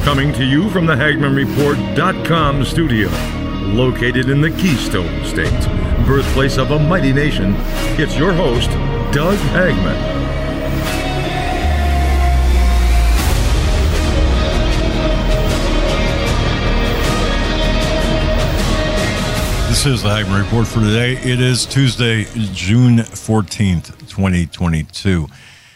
Coming to you from the HagmannReport.com studio, located in the Keystone State, birthplace of a mighty nation, it's your host, Doug Hagmann. This is the Hagmann Report for today. It is Tuesday, June 14th, 2022.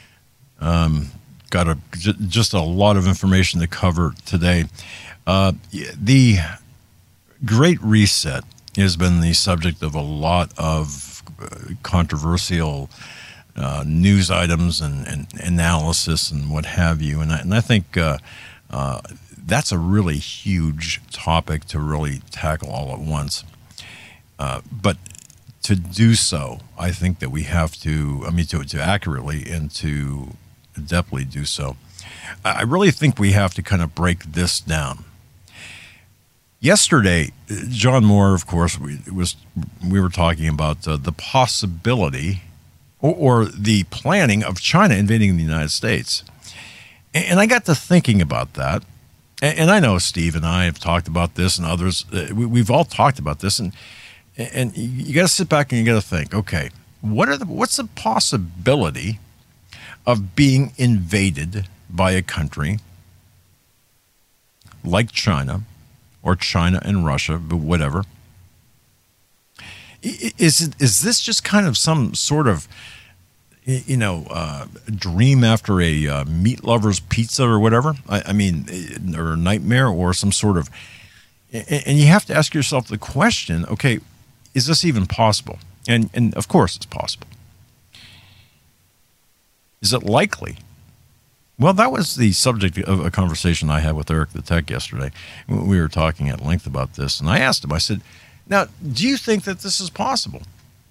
Got just a lot of information to cover today. The Great Reset has been the subject of a lot of controversial news items and analysis and what have you. And I think that's a really huge topic to really tackle all at once. But to do so, I think that we have to accurately and to adeptly do so, I really think we have to kind of break this down. Yesterday, John Moore, of course, we were talking about the possibility or the planning of China invading the United States. And I got to thinking about that. And I know Steve and I have talked about this, and others, we've all talked about this, and you got to sit back and you got to think, okay, what's the possibility of being invaded by a country like China or China and Russia, but whatever? Is this just kind of some sort of, dream after a meat lover's pizza or whatever? I mean, or a nightmare or some sort of, and you have to ask yourself the question, okay, is this even possible? And of course it's possible. Is it likely? Well, that was the subject of a conversation I had with Eric the Tech yesterday. We were talking at length about this, and I asked him, I said, now, do you think that this is possible?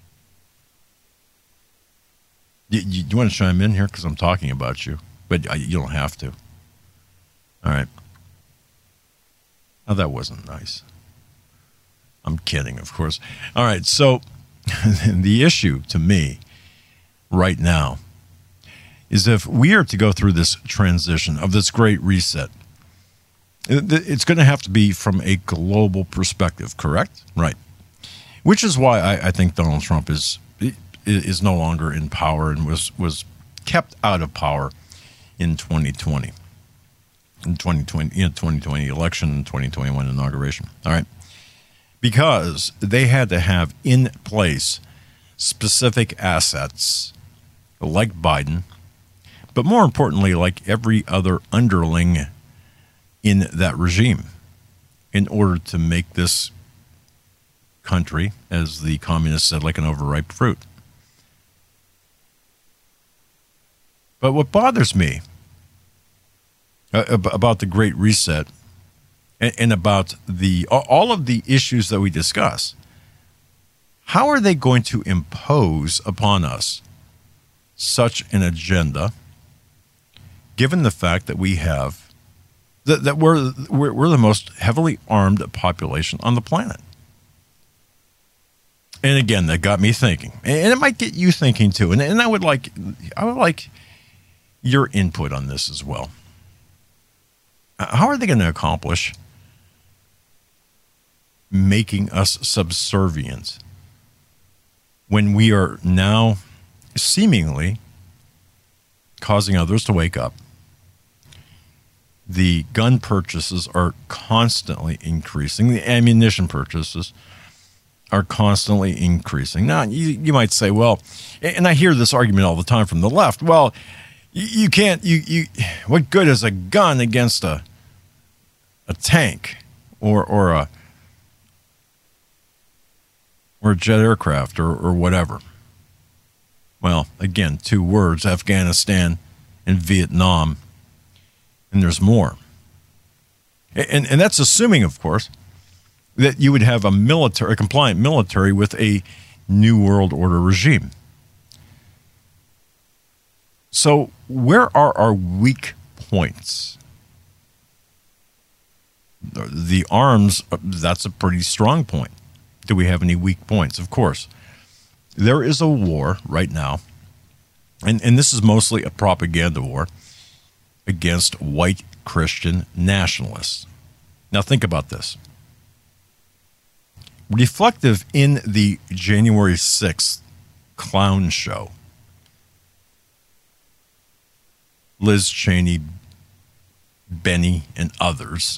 You want to chime in here? Because I'm talking about you, but you don't have to. All right. Oh, that wasn't nice. I'm kidding, of course. All right, so the issue to me right now is if we are to go through this transition of this great reset, it's going to have to be from a global perspective, correct? Right. Which is why I think Donald Trump is no longer in power and was kept out of power in 2020. In 2020 election and 2021 inauguration. All right. Because they had to have in place specific assets like Biden, but more importantly, like every other underling in that regime, in order to make this country, as the communists said, like an overripe fruit. But what bothers me about the Great Reset and about all of the issues that we discuss, how are they going to impose upon us such an agenda, given the fact that we have that we're the most heavily armed population on the planet? And again, that got me thinking, and it might get you thinking too. And I would like your input on this as well. How are they going to accomplish making us subservient when we are now seemingly causing others to wake up? The gun purchases are constantly increasing. The ammunition purchases are constantly increasing. Now, you might say, well, and I hear this argument all the time from the left, well, you can't, what good is a gun against a tank or a jet aircraft or whatever? Well, again, two words, Afghanistan and Vietnam, and there's more. And that's assuming, of course, that you would have a compliant military with a New World Order regime. So where are our weak points? The arms, that's a pretty strong point. Do we have any weak points? Of course. There is a war right now, and this is mostly a propaganda war against white Christian nationalists. Now think about this. Reflective in the January 6th clown show, Liz Cheney, Benny, and others.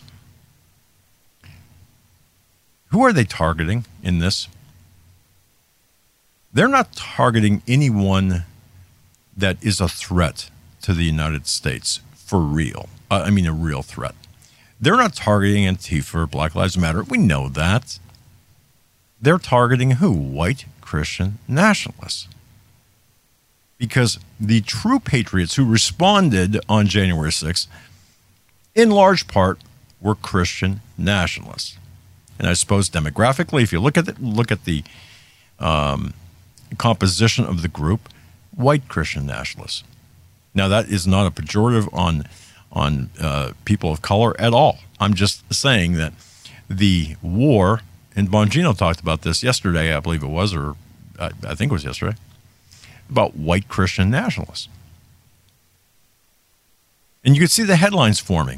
Who are they targeting in this? They're not targeting anyone that is a threat to the United States for real. A real threat. They're not targeting Antifa or Black Lives Matter. We know that. They're targeting who? White Christian nationalists. Because the true patriots who responded on January 6th, in large part, were Christian nationalists. And I suppose demographically, if you look at the composition of the group, white Christian nationalists. Now, that is not a pejorative on people of color at all. I'm just saying that the war, and Bongino talked about this yesterday, I believe it was, or I think it was yesterday, about white Christian nationalists. And you could see the headlines forming.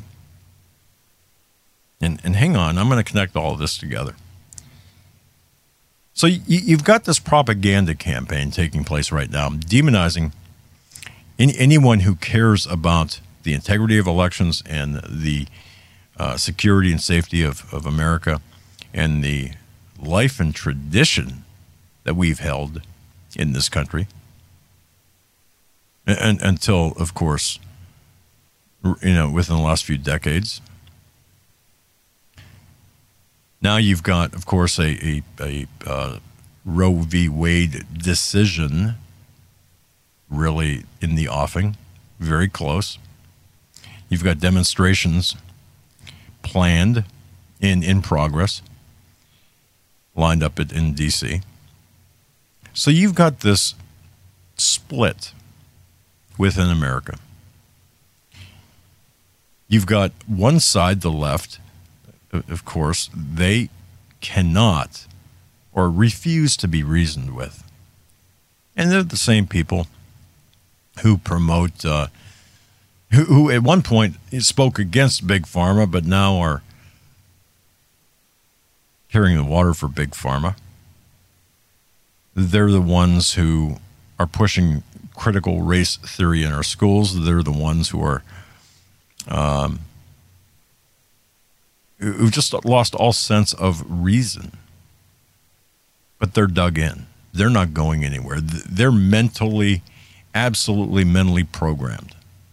And hang on, I'm going to connect all of this together. So you've got this propaganda campaign taking place right now, demonizing anyone who cares about the integrity of elections and the security and safety of America and the life and tradition that we've held in this country. And until, of course, within the last few decades. Now you've got, of course, a Roe v. Wade decision really in the offing, very close. You've got demonstrations planned in progress, lined up in D.C. So you've got this split within America. You've got one side, the left, of course, they cannot or refuse to be reasoned with. And they're the same people who promote, who at one point spoke against Big Pharma, but now are carrying the water for Big Pharma. They're the ones who are pushing critical race theory in our schools. They're the ones who are who've just lost all sense of reason. But they're dug in. They're not going anywhere. They're absolutely mentally programmed.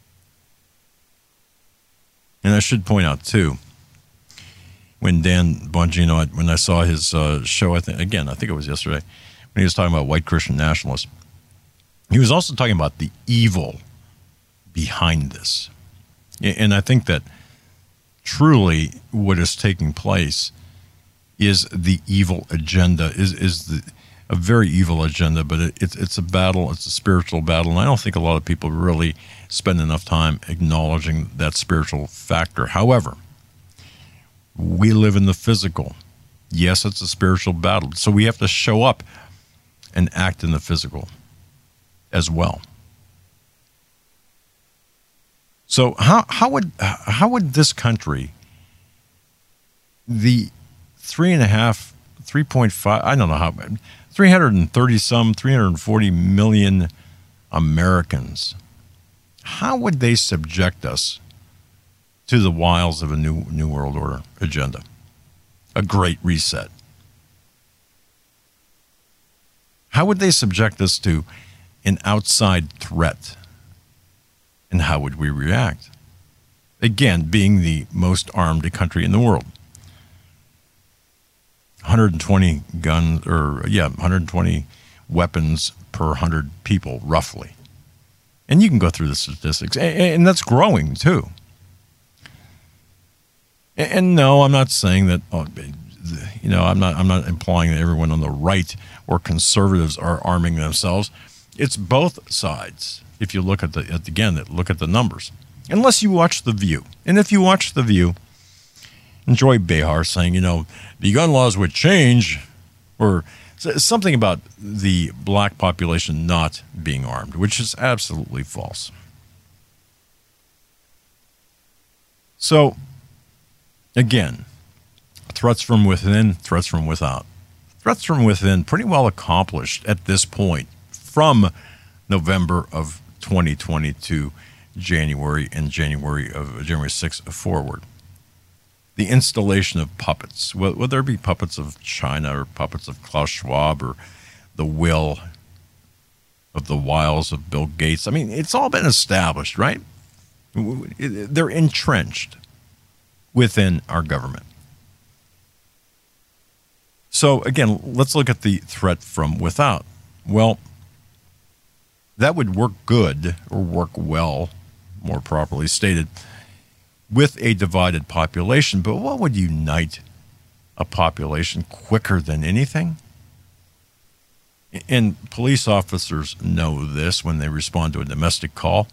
And I should point out, too, when Dan Bongino, when I saw his show, I think it was yesterday, when he was talking about white Christian nationalists, he was also talking about the evil behind this. And I think that truly what is taking place is the evil agenda, is a very evil agenda, but it's a battle, it's a spiritual battle, and I don't think a lot of people really spend enough time acknowledging that spiritual factor. However, we live in the physical. Yes, it's a spiritual battle, so we have to show up and act in the physical as well. So how would this country, the 3.5, I don't know how, 340 million Americans, how would they subject us to the wiles of a new world order agenda, a great reset? How would they subject us to an outside threat? And how would we react? Again, being the most armed country in the world. 120 guns, 120 weapons per 100 people, roughly. And you can go through the statistics, and that's growing too. And no, I'm not saying that. I'm not implying that everyone on the right or conservatives are arming themselves. It's both sides. If you look at look at the numbers, unless you watch The View, and if you watch The View, enjoy Behar saying, the gun laws would change, or something about the black population not being armed, which is absolutely false. So, again, threats from within, threats from without. Threats from within pretty well accomplished at this point from November of 2022, January 6th forward. The installation of puppets, whether it be puppets of China or puppets of Klaus Schwab or the will of the wiles of Bill Gates. I mean, it's all been established, right? They're entrenched within our government. So, again, let's look at the threat from without. Well, that would work good, or work well, more properly stated, with a divided population. But what would unite a population quicker than anything? And police officers know this when they respond to a domestic call.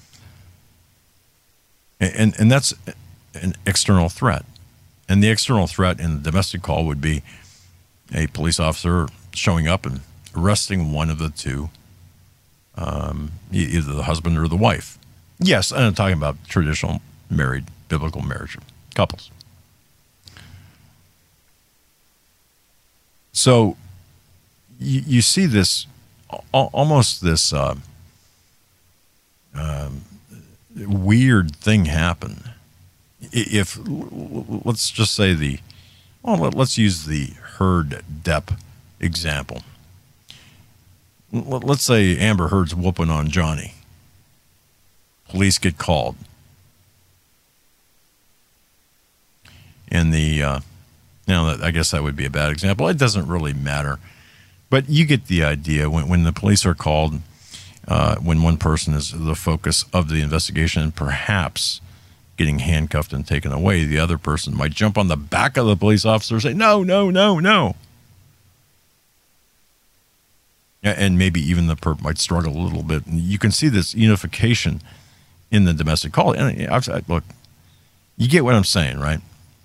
And that's an external threat. And the external threat in the domestic call would be a police officer showing up and arresting one of the two, either the husband or the wife. Yes, I'm talking about traditional married, biblical marriage couples. So you see this, almost this weird thing happen. If, let's just say let's use the Heard Depp example. Let's say Amber Heard's whooping on Johnny. Police get called. And I guess that would be a bad example. It doesn't really matter. But you get the idea. When the police are called, when one person is the focus of the investigation and perhaps getting handcuffed and taken away, the other person might jump on the back of the police officer and say, no, no, no, no. And maybe even the perp might struggle a little bit. And you can see this unification in the domestic call. And look, you get what I'm saying, right?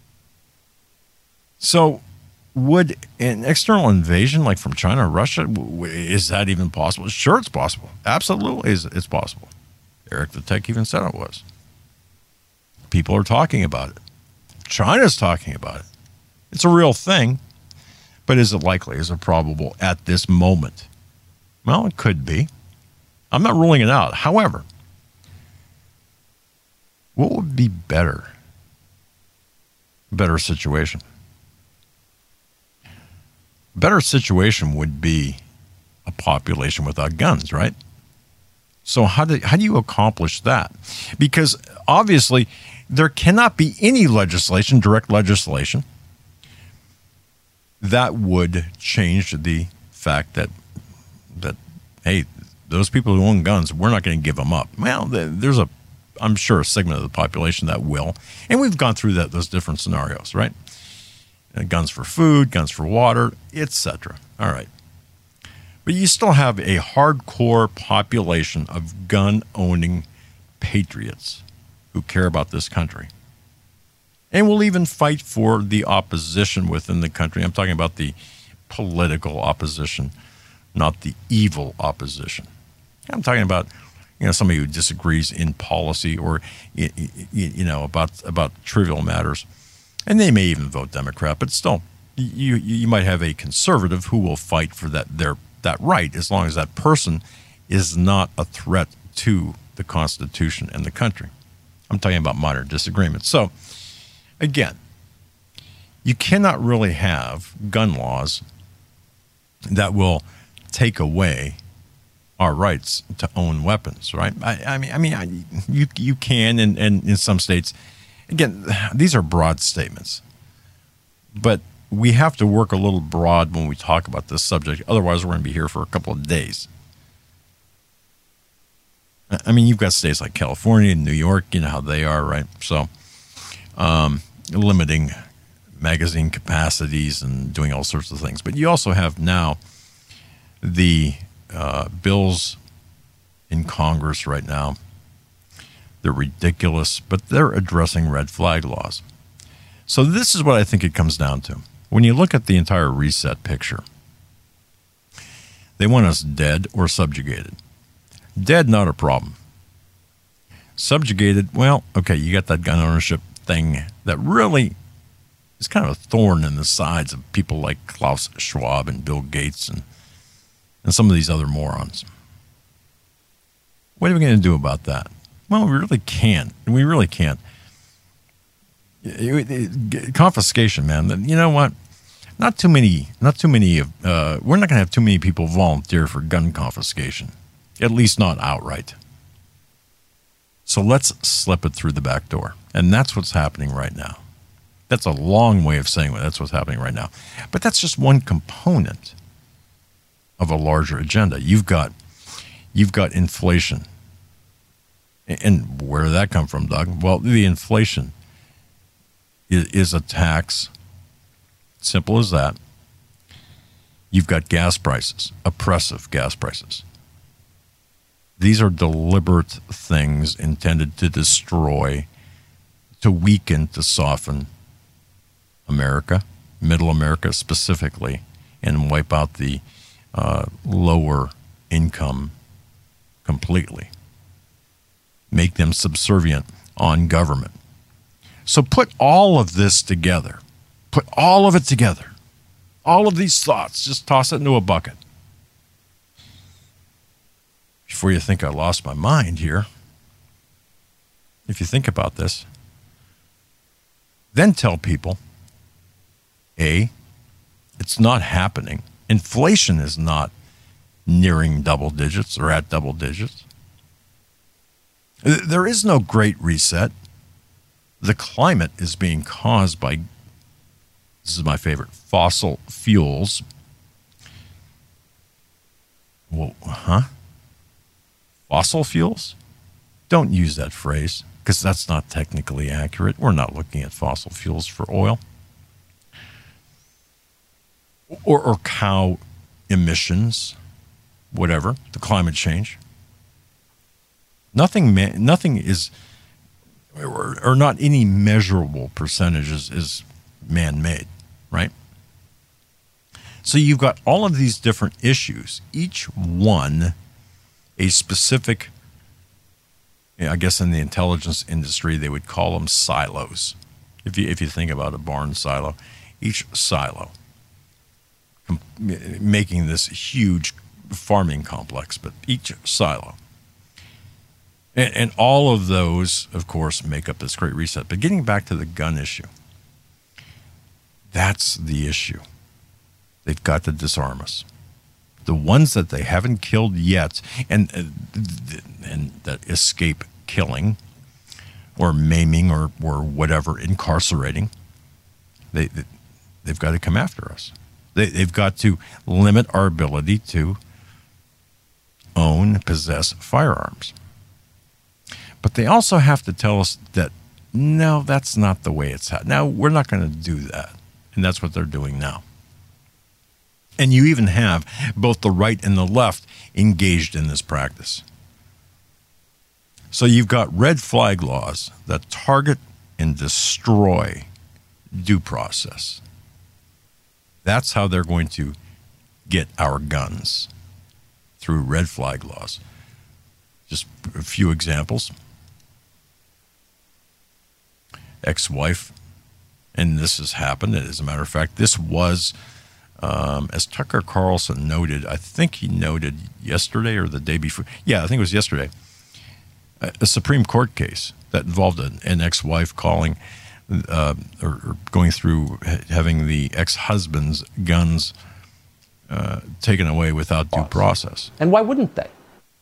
So would an external invasion like from China or Russia, is that even possible? Sure, it's possible. Absolutely, it's possible. Eric the Tech even said it was. People are talking about it. China's talking about it. It's a real thing. But is it likely? Is it probable at this moment? Well, it could be. I'm not ruling it out. However, what would be better? A better situation. A better situation would be a population without guns, right? So how do you accomplish that? Because obviously there cannot be any legislation, direct legislation, that would change the fact that hey, those people who own guns, we're not going to give them up. Well, there's I'm sure a segment of the population that will, and we've gone through those different scenarios, right? Guns for food, guns for water, etc. All right. But you still have a hardcore population of gun-owning patriots who care about this country and will even fight for the opposition within the country. I'm talking about the political opposition, not the evil opposition. I'm talking about somebody who disagrees in policy or about trivial matters, and they may even vote Democrat. But still, you might have a conservative who will fight for that right, as long as that person is not a threat to the Constitution and the country. I'm talking about minor disagreements. So, again, you cannot really have gun laws that will take away our rights to own weapons, right? You can, and in some states, again, these are broad statements, but we have to work a little broad when we talk about this subject. Otherwise, we're going to be here for a couple of days. I mean, you've got states like California and New York, you know how they are, right? So, limiting magazine capacities and doing all sorts of things. But you also have now the bills in Congress right now. They're ridiculous, but they're addressing red flag laws. So this is what I think it comes down to. When you look at the entire reset picture, they want us dead or subjugated. Dead, not a problem. Subjugated, well, okay, you got that gun ownership. thing that really is kind of a thorn in the sides of people like Klaus Schwab and Bill Gates and some of these other morons. What are we going to do about that? Well, we really can't. We really can't. Confiscation, man. You know what? Not too many. We're not going to have too many people volunteer for gun confiscation. At least not outright. So let's slip it through the back door. And that's what's happening right now. That's a long way of saying that's what's happening right now. But that's just one component of a larger agenda. You've got inflation. And where did that come from, Doug? Well, the inflation is a tax. Simple as that. You've got gas prices, oppressive gas prices. These are deliberate things intended to destroy, to weaken, to soften America, middle America specifically, and wipe out the lower income completely. Make them subservient on government. So put all of this together. Put all of it together. All of these thoughts, just toss it into a bucket. Before you think I lost my mind here, if you think about this, then tell people, A, it's not happening. Inflation is not nearing double digits or at double digits. There is no great reset. The climate is being caused by, this is my favorite, fossil fuels. Well, Fossil fuels? Don't use that phrase because that's not technically accurate. We're not looking at fossil fuels for oil or cow emissions, whatever, the climate change. Nothing is, or not any measurable percentages is man-made, right? So you've got all of these different issues, each one a specific, I guess in the intelligence industry, they would call them silos. If you think about a barn silo, each silo making this huge farming complex, but each silo. And all of those, of course, make up this great reset. But getting back to the gun issue, that's the issue. They've got to disarm us. The ones that they haven't killed yet and that escape killing or maiming or whatever, incarcerating, they've got to come after us. They've got to limit our ability to own, possess firearms. But they also have to tell us that, no, that's not the way it's happening. Now, we're not going to do that. And that's what they're doing now. And you even have both the right and the left engaged in this practice. So you've got red flag laws that target and destroy due process. That's how they're going to get our guns, through red flag laws. Just a few examples. Ex-wife, and this has happened. As a matter of fact, this was, as Tucker Carlson noted, I think he noted yesterday or the day before. Yeah, I think it was yesterday. A Supreme Court case that involved an ex-wife calling or going through having the ex-husband's guns taken away without due process. And why wouldn't they?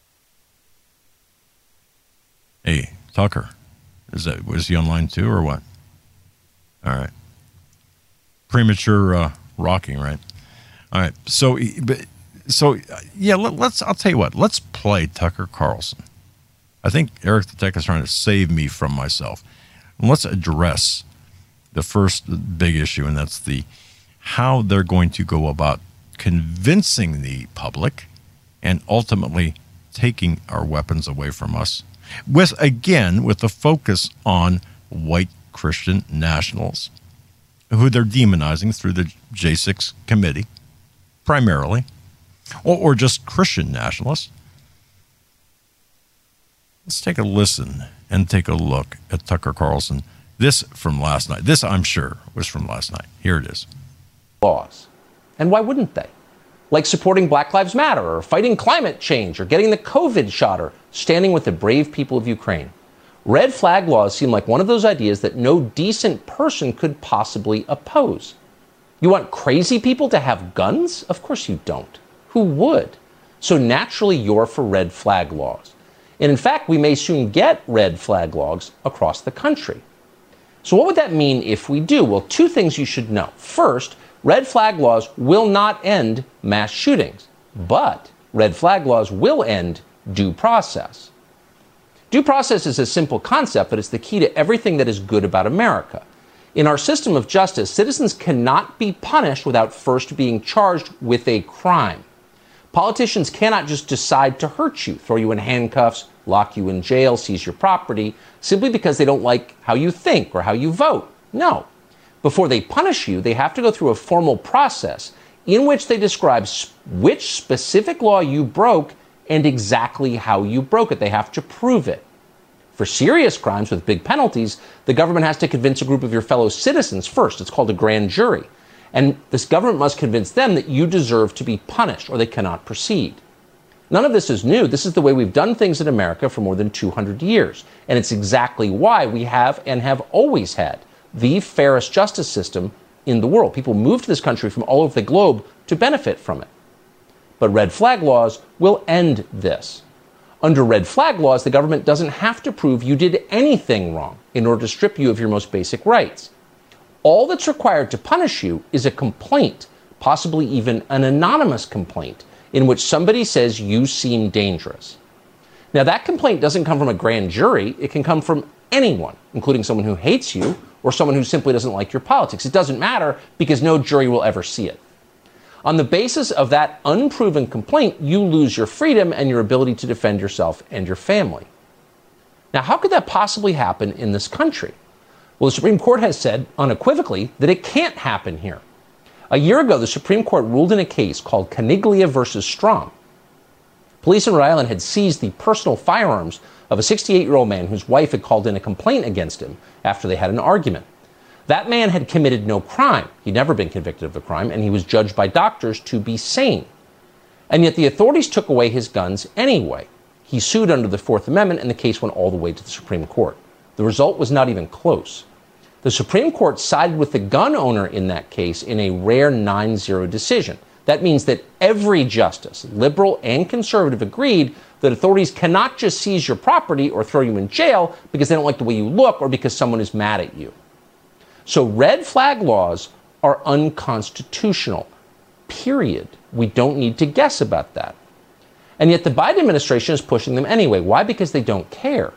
Hey, Tucker, was he online too or what? All right. Premature rocking, right? All right. So yeah, I'll tell you what. Let's play Tucker Carlson. I think Eric the Tech is trying to save me from myself. And let's address the first big issue, and that's how they're going to go about convincing the public and ultimately taking our weapons away from us, with the focus on white Christian nationals, who they're demonizing through the J6 committee, primarily, or just Christian nationalists. Let's take a listen and take a look at Tucker Carlson This from last night. This, I'm sure, was from last night. Here it is. Laws. And why wouldn't they? Like supporting Black Lives Matter, or fighting climate change, or getting the COVID shot, or standing with the brave people of Ukraine. Red flag laws seem like one of those ideas that no decent person could possibly oppose. You want crazy people to have guns? Of course you don't. Who would? So naturally you're for red flag laws. And in fact, we may soon get red flag laws across the country. So what would that mean if we do? Well, two things you should know. First, red flag laws will not end mass shootings, but red flag laws will end due process. Due process is a simple concept, but it's the key to everything that is good about America. In our system of justice, citizens cannot be punished without first being charged with a crime. Politicians cannot just decide to hurt you, throw you in handcuffs, lock you in jail, seize your property, simply because they don't like how you think or how you vote. No. Before they punish you, they have to go through a formal process in which they describe which specific law you broke and exactly how you broke it. They have to prove it. For serious crimes with big penalties, the government has to convince a group of your fellow citizens first. It's called a grand jury. And this government must convince them that you deserve to be punished or they cannot proceed. None of this is new. This is the way we've done things in America for more than 200 years. And it's exactly why we have and have always had the fairest justice system in the world. People move to this country from all over the globe to benefit from it. But red flag laws will end this. Under red flag laws, the government doesn't have to prove you did anything wrong in order to strip you of your most basic rights. All that's required to punish you is a complaint, possibly even an anonymous complaint, in which somebody says you seem dangerous. Now, that complaint doesn't come from a grand jury. It can come from anyone, including someone who hates you or someone who simply doesn't like your politics. It doesn't matter because no jury will ever see it. On the basis of that unproven complaint, you lose your freedom and your ability to defend yourself and your family. Now, how could that possibly happen in this country? Well, the Supreme Court has said unequivocally that it can't happen here. A year ago, the Supreme Court ruled in a case called Caniglia versus Strom. Police in Rhode Island had seized the personal firearms of a 68-year-old man whose wife had called in a complaint against him after they had an argument. That man had committed no crime. He'd never been convicted of a crime, and he was judged by doctors to be sane. And yet the authorities took away his guns anyway. He sued under the Fourth Amendment, and the case went all the way to the Supreme Court. The result was not even close. The Supreme Court sided with the gun owner in that case in a rare 9-0 decision. That means that every justice, liberal and conservative, agreed that authorities cannot just seize your property or throw you in jail because they don't like the way you look or because someone is mad at you. So red flag laws are unconstitutional, period. We don't need to guess about that. And yet the Biden administration is pushing them anyway. Why? Because they don't care.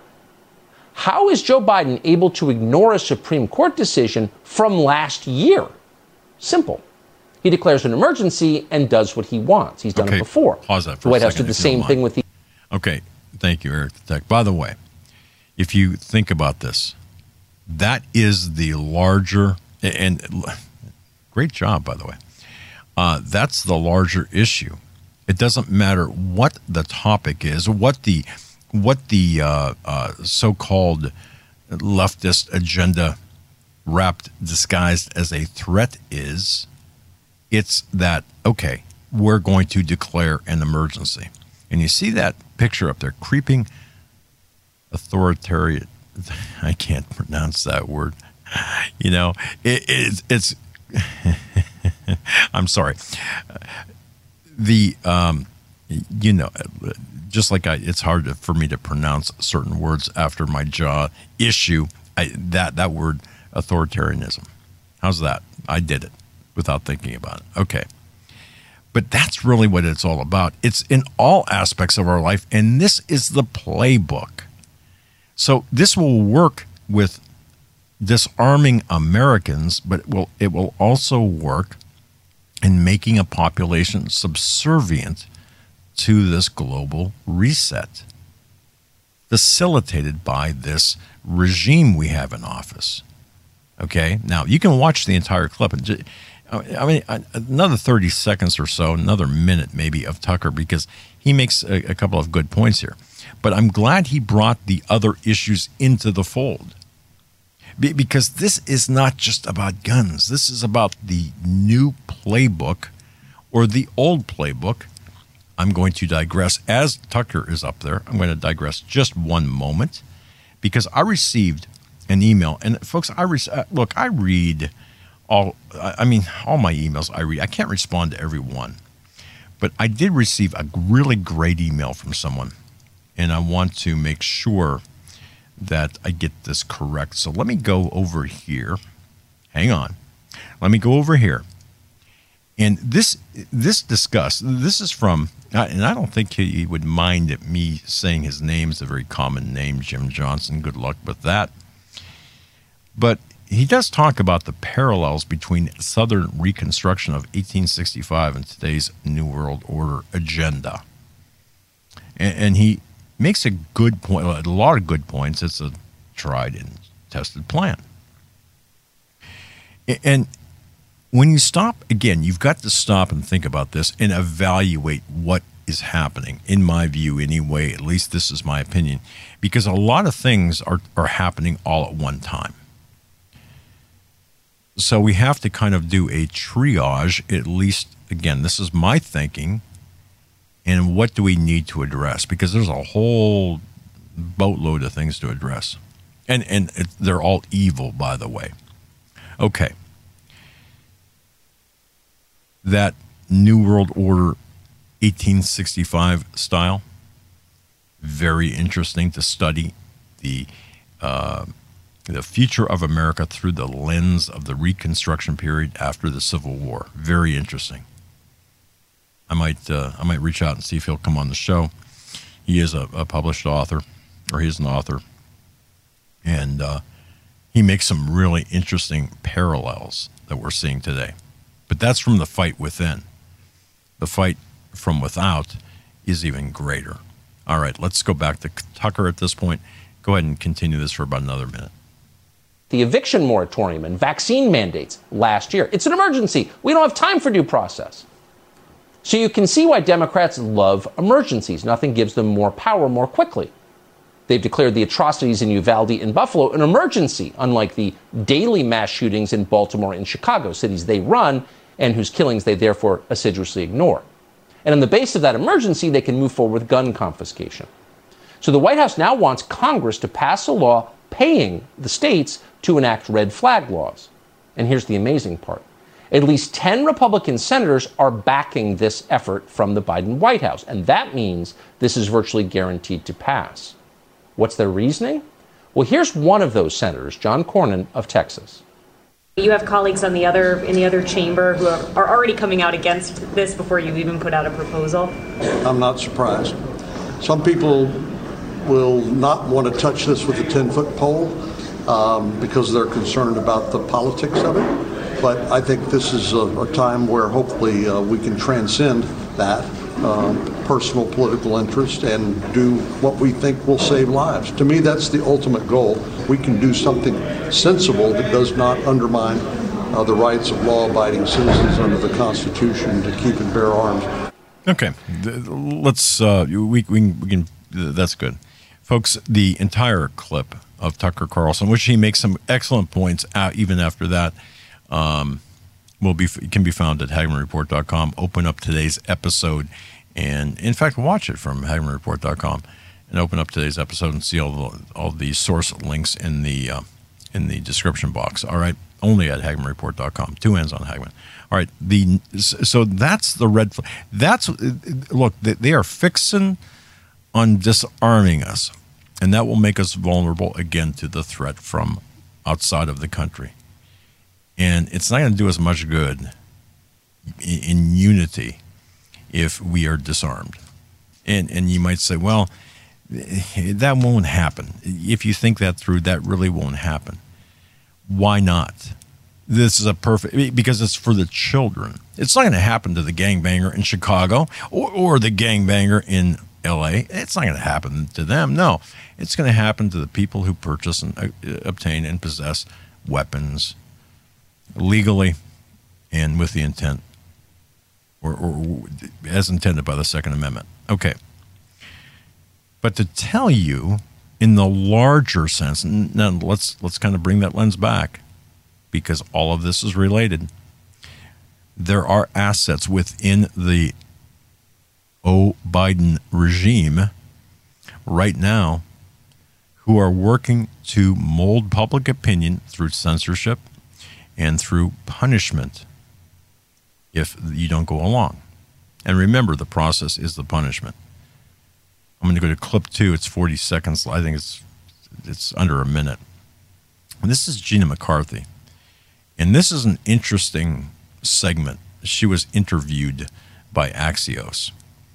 How is Joe Biden able to ignore a Supreme Court decision from last year? Simple. He declares an emergency and does what he wants. He's done it before. Pause that for the White a House second, did the same thing with the... Okay. Thank you, Eric the Tech. By the way, if you think about this, that is the larger, and great job, by the way. That's the larger issue. It doesn't matter what the topic is, what the so-called leftist agenda disguised as a threat is. It's that, okay, we're going to declare an emergency. And you see that picture up there, creeping authoritarian. I can't pronounce that word. You know, it's I'm sorry. Just like it's hard for me to pronounce certain words after my jaw issue. That word, authoritarianism. How's that? I did it without thinking about it. Okay. But that's really what it's all about. It's in all aspects of our life, and this is the playbook. So this will work with disarming Americans, but it will also work in making a population subservient to this global reset, facilitated by this regime we have in office. Okay? Now, you can watch the entire clip. I mean, another 30 seconds or so, another minute maybe of Tucker, because he makes a couple of good points here. But I'm glad he brought the other issues into the fold. because this is not just about guns. This is about the new playbook or the old playbook. I'm going to digress. As Tucker is up there, I'm going to digress just one moment because I received an email. And folks, I read all my emails I read. I can't respond to every one. But I did receive a really great email from someone, and I want to make sure that I get this correct. So let me go over here. Hang on. Let me go over here. And this is from, and I don't think he would mind me saying his name. It's a very common name, Jim Johnson. Good luck with that. But he does talk about the parallels between Southern Reconstruction of 1865 and today's New World Order agenda. And he makes a good point, a lot of good points. It's a tried and tested plan. And when you stop, again, you've got to stop and think about this and evaluate what is happening, in my view anyway. At least this is my opinion, because a lot of things are happening all at one time. So we have to kind of do a triage, at least, again, this is my thinking, and what do we need to address? Because there's a whole boatload of things to address. And they're all evil, by the way. Okay. That New World Order 1865 style, very interesting to study the future of America through the lens of the Reconstruction period after the Civil War. Very interesting. I might reach out and see if he'll come on the show. He is a published author, or he's an author, and he makes some really interesting parallels that we're seeing today. But that's from the fight within. The fight from without is even greater. All right, let's go back to Tucker at this point. Go ahead and continue this for about another minute. The eviction moratorium and vaccine mandates last year. It's an emergency. We don't have time for due process. So you can see why Democrats love emergencies. Nothing gives them more power more quickly. They've declared the atrocities in Uvalde and Buffalo an emergency, unlike the daily mass shootings in Baltimore and Chicago, cities they run and whose killings they therefore assiduously ignore. And on the base of that emergency, they can move forward with gun confiscation. So the White House now wants Congress to pass a law paying the states to enact red flag laws. And here's the amazing part. At least 10 Republican senators are backing this effort from the Biden White House, and that means this is virtually guaranteed to pass. What's their reasoning? Well, here's one of those senators, John Cornyn of Texas. You have colleagues in the other chamber who are already coming out against this before you've even put out a proposal. I'm not surprised. Some people will not want to touch this with a 10-foot pole because they're concerned about the politics of it. But I think this is a time where hopefully we can transcend that personal political interest and do what we think will save lives. To me, that's the ultimate goal. We can do something sensible that does not undermine the rights of law-abiding citizens under the Constitution to keep and bear arms. Okay, let's we can. That's good, folks. The entire clip of Tucker Carlson, which he makes some excellent points even after that, can be found at HagmannReport.com. Open up today's episode, and in fact, watch it from HagmannReport.com, and open up today's episode and see all the source links in the description box. All right, only at HagmannReport.com. 2 N's on Hagmann. All right, so that's the red flag. Look, they are fixing on disarming us, and that will make us vulnerable again to the threat from outside of the country. And it's not going to do us much good in unity if we are disarmed. And you might say, well, that won't happen. If you think that through, that really won't happen. Why not? This is because it's for the children. It's not going to happen to the gangbanger in Chicago or the gangbanger in L.A. It's not going to happen to them. No, it's going to happen to the people who purchase and obtain and possess weapons legally and with the intent or as intended by the Second Amendment. Okay. But to tell you, in the larger sense, now let's kind of bring that lens back, because all of this is related. There are assets within the Biden regime right now who are working to mold public opinion through censorship and through punishment if you don't go along. And remember, the process is the punishment. I'm going to go to clip 2. It's 40 seconds. I think it's under a minute. And this is Gina McCarthy. And this is an interesting segment. She was interviewed by Axios.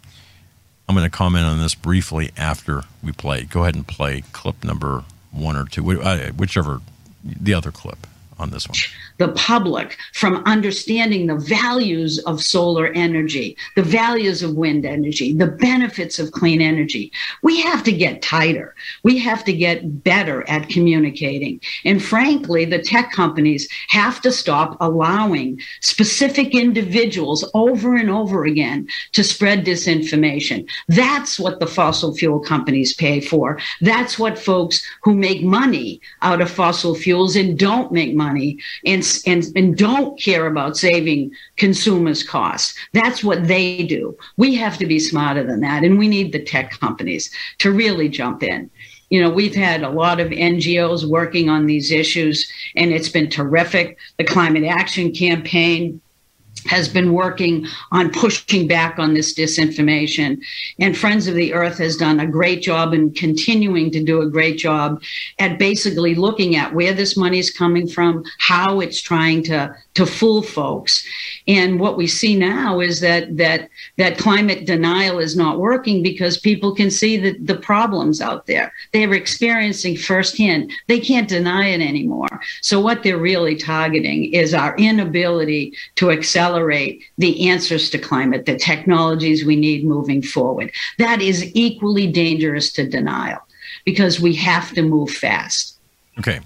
I'm going to comment on this briefly after we play. Go ahead and play clip number 1 or 2, whichever, the other clip on this one. The public from understanding the values of solar energy, the values of wind energy, the benefits of clean energy. We have to get tighter. We have to get better at communicating. And frankly, the tech companies have to stop allowing specific individuals over and over again to spread disinformation. That's what the fossil fuel companies pay for. That's what folks who make money out of fossil fuels and don't make money and don't care about saving consumers costs. That's what they do. We have to be smarter than that, and we need the tech companies to really jump in. You know, we've had a lot of NGOs working on these issues, and it's been terrific. The Climate Action Campaign has been working on pushing back on this disinformation. And Friends of the Earth has done a great job and continuing to do a great job at basically looking at where this money is coming from, how it's trying to fool folks. And what we see now is that climate denial is not working because people can see the problems out there. They're experiencing firsthand. They can't deny it anymore. So what they're really targeting is our inability to accelerate the answers to climate, the technologies we need moving forward. That is equally dangerous to denial because we have to move fast. Okay.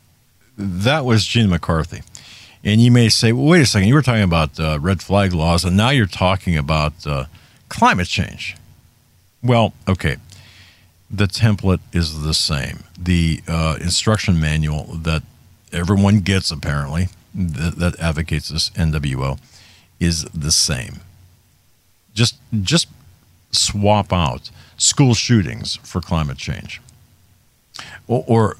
That was Gina McCarthy. And you may say, well, wait a second, you were talking about red flag laws, and now you're talking about climate change. Well, okay, the template is the same. The instruction manual that everyone gets, apparently, that advocates this NWO, is the same. Just swap out school shootings for climate change. Or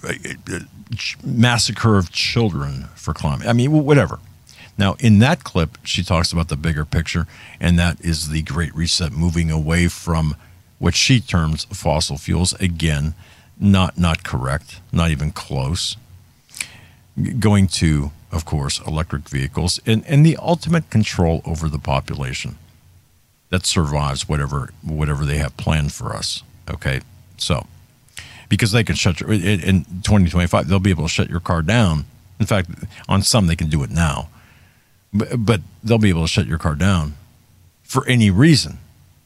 massacre of children for climate. I mean, whatever. Now, in that clip, she talks about the bigger picture, and that is the Great Reset, moving away from what she terms fossil fuels. Again, not correct, not even close. Going to, of course, electric vehicles and the ultimate control over the population that survives whatever they have planned for us. Okay, so. Because they can in 2025, they'll be able to shut your car down. In fact, on some, they can do it now. But they'll be able to shut your car down for any reason.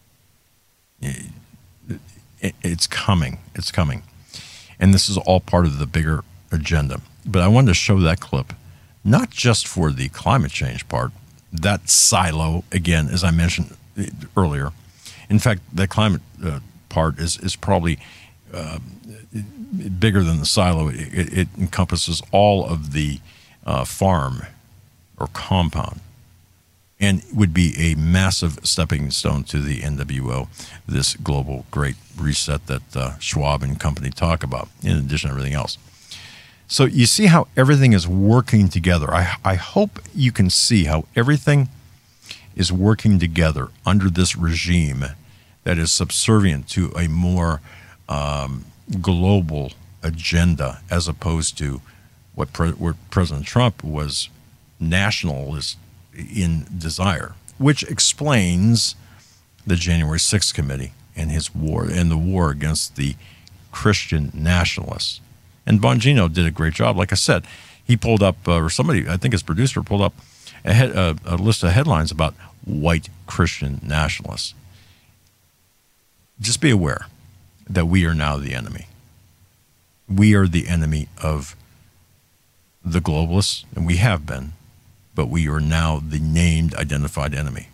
It's coming. It's coming. And this is all part of the bigger agenda. But I wanted to show that clip, not just for the climate change part, that silo, again, as I mentioned earlier. In fact, that climate part is probably bigger than the silo. It encompasses all of the farm or compound, and would be a massive stepping stone to the NWO, this global great reset that Schwab and company talk about, in addition to everything else. So you see how everything is working together. I hope you can see how everything is working together under this regime that is subservient to a more global agenda, as opposed to what President Trump was nationalist in desire, which explains the January 6th committee and his war and the war against the Christian nationalists. And Bongino did a great job. Like I said, he pulled up, or somebody, I think his producer, pulled up a list of headlines about white Christian nationalists. Just be aware that we are now the enemy. We are the enemy of the globalists, and we have been, but we are now the named, identified enemy.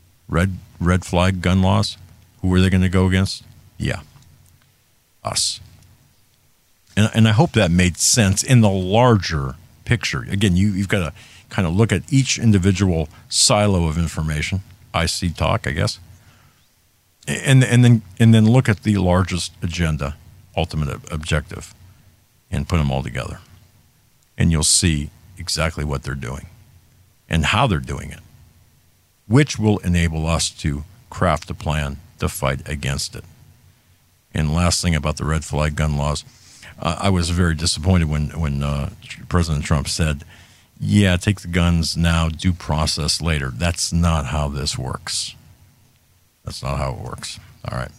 Red flag gun laws, who are they going to go against? Yeah, us. And I hope that made sense in the larger picture. Again, you've got to kind of look at each individual silo of information, IC talk, I guess, and then look at the largest agenda, ultimate objective, and put them all together. And you'll see exactly what they're doing and how they're doing it, which will enable us to craft a plan to fight against it. And last thing about the red flag gun laws, I was very disappointed when President Trump said, yeah, take the guns now, due process later. That's not how this works. That's not how it works. All right.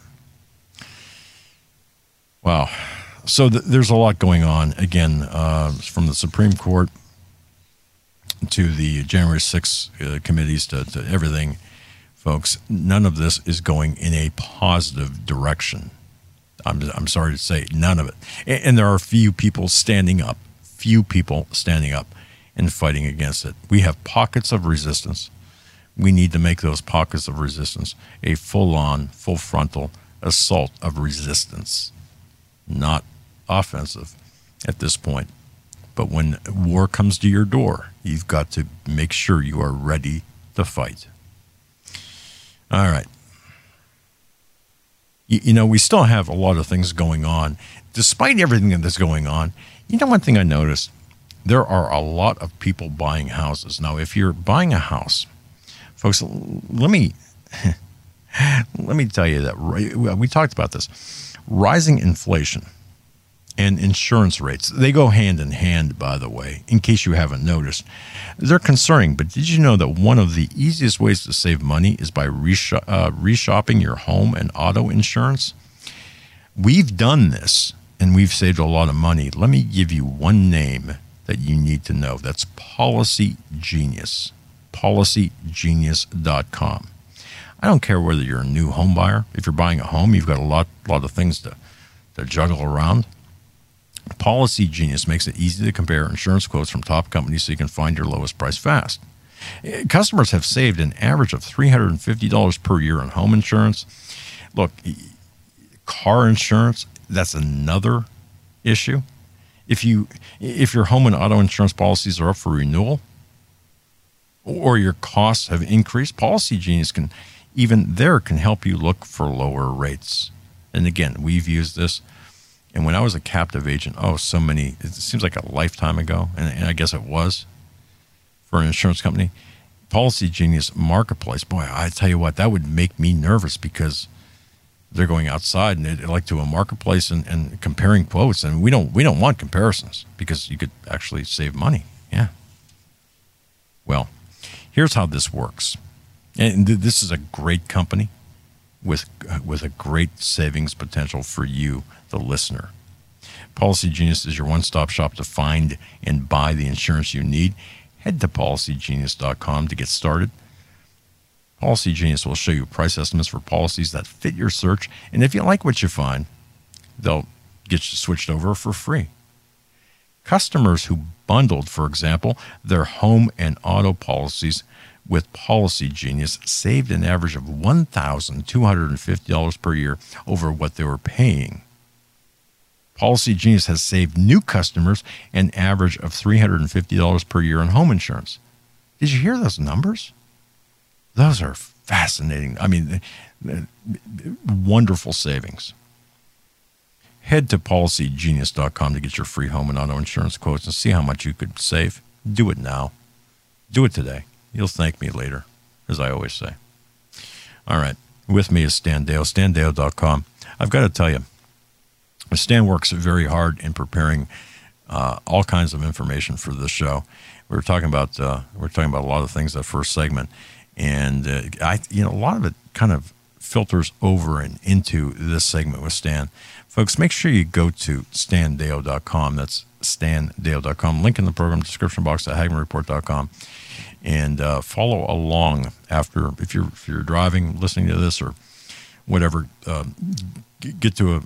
Wow. So there's a lot going on, again, from the Supreme Court to the January 6th committees to everything. Folks, none of this is going in a positive direction. I'm sorry to say, none of it. And there are few people standing up and fighting against it. We have pockets of resistance. We need to make those pockets of resistance a full-on, full frontal assault of resistance, not offensive at this point. But when war comes to your door, you've got to make sure you are ready to fight. All right. You know, we still have a lot of things going on. Despite everything that's going on, you know, one thing I noticed, there are a lot of people buying houses. Now, if you're buying a house, folks, let me tell you that we talked about this. Rising inflation and insurance rates, they go hand in hand, by the way, in case you haven't noticed. They're concerning, but did you know that one of the easiest ways to save money is by reshopping your home and auto insurance? We've done this, and we've saved a lot of money. Let me give you one name that you need to know. That's Policy Genius. PolicyGenius.com. I don't care whether you're a new home buyer. If you're buying a home, you've got a lot of things to juggle around. Policy Genius makes it easy to compare insurance quotes from top companies so you can find your lowest price fast. Customers have saved an average of $350 per year on home insurance. Look, car insurance, that's another issue. If your home and auto insurance policies are up for renewal or your costs have increased, Policy Genius can help you look for lower rates. And again, we've used this. And when I was a captive agent, it seems like a lifetime ago, and I guess it was, for an insurance company, Policy Genius Marketplace, boy, I tell you what, that would make me nervous because they're going outside and they'd like to a marketplace and comparing quotes, and we don't want comparisons because you could actually save money. Yeah. Well, here's how this works. And this is a great company with a great savings potential for you, the listener. Policy Genius is your one-stop shop to find and buy the insurance you need. Head to PolicyGenius.com to get started. Policy Genius will show you price estimates for policies that fit your search, and if you like what you find, they'll get you switched over for free. Customers who bundled, for example, their home and auto policies with Policy Genius saved an average of $1,250 per year over what they were paying. Policy Genius has saved new customers an average of $350 per year on home insurance. Did you hear those numbers? Those are fascinating. I mean, wonderful savings. Head to PolicyGenius.com to get your free home and auto insurance quotes and see how much you could save. Do it now. Do it today. You'll thank me later, as I always say. All right. With me is Stan Deyo, StanDeyo.com. I've got to tell you, Stan works very hard in preparing all kinds of information for this show. We're talking about a lot of things that first segment, and a lot of it kind of filters over and into this segment with Stan. Folks, make sure you go to StanDeyo.com. That's StanDeyo.com. Link in the program description box at HagmannReport.com. And follow along after, if you're driving, listening to this or whatever, get to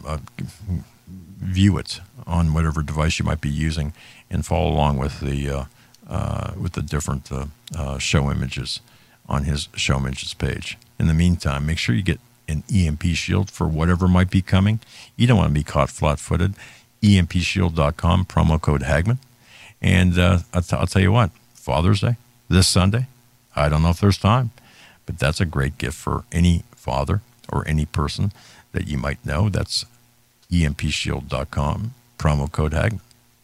view it on whatever device you might be using, and follow along with the different show images on his show images page. In the meantime, make sure you get an EMP shield for whatever might be coming. You don't want to be caught flat-footed. EMPshield.com, promo code Hagmann. And I'll tell you what, Father's Day, this Sunday, I don't know if there's time, but that's a great gift for any father or any person that you might know. That's EMPshield.com, promo code Hagmann.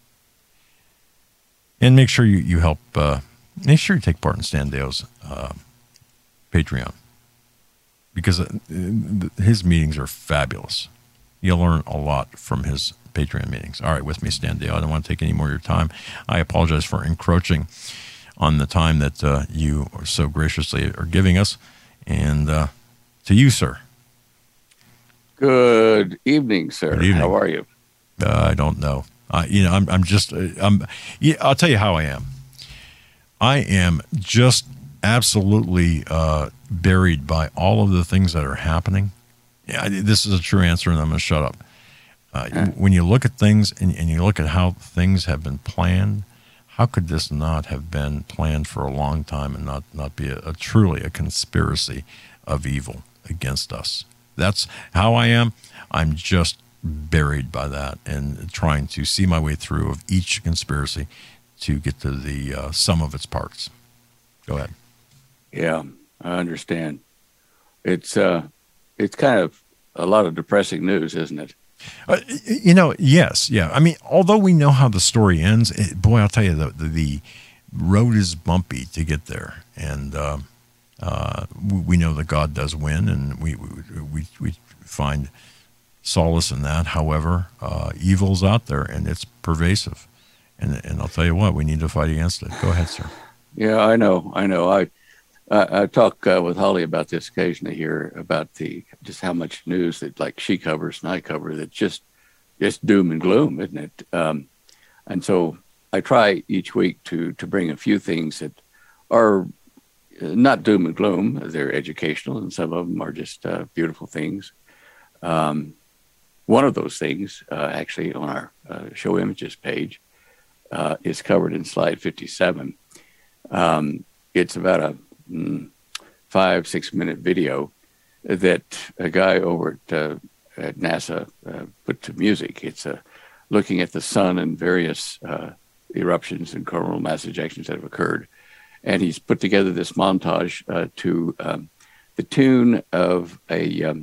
And make sure you help, make sure you take part in Stan Deo's Patreon, because his meetings are fabulous. You'll learn a lot from his Patreon meetings. All right, with me, Stan Deo. I don't want to take any more of your time. I apologize for encroaching on the time that you so graciously are giving us. And to you, sir. Good evening, sir. Good evening. How are you? I don't know. I'm just. I'll tell you how I am. I am just absolutely buried by all of the things that are happening. Yeah, this is a true answer, and I'm going to shut up. When you look at things and you look at how things have been planned, how could this not have been planned for a long time and not be truly a conspiracy of evil against us? That's how I am. I'm just buried by that and trying to see my way through of each conspiracy to get to the sum of its parts. Go ahead. Yeah, I understand. It's kind of a lot of depressing news, isn't it? Yes, yeah. I mean, although we know how the story ends, boy, I'll tell you, the road is bumpy to get there, and we know that God does win, and we find solace in that. However, evil's out there, and it's pervasive, and I'll tell you what, we need to fight against it. Go ahead, sir. Yeah, I know. I talk with Holly about this occasionally here about just how much news that like she covers and I cover that's just doom and gloom, isn't it? And so I try each week to bring a few things that are not doom and gloom. They're educational, and some of them are just beautiful things. One of those things, actually, on our show images page, is covered in slide 57. It's about a 5-6 minute video that a guy over at NASA put to music. It's looking at the sun and various eruptions and coronal mass ejections that have occurred. And he's put together this montage to the tune of let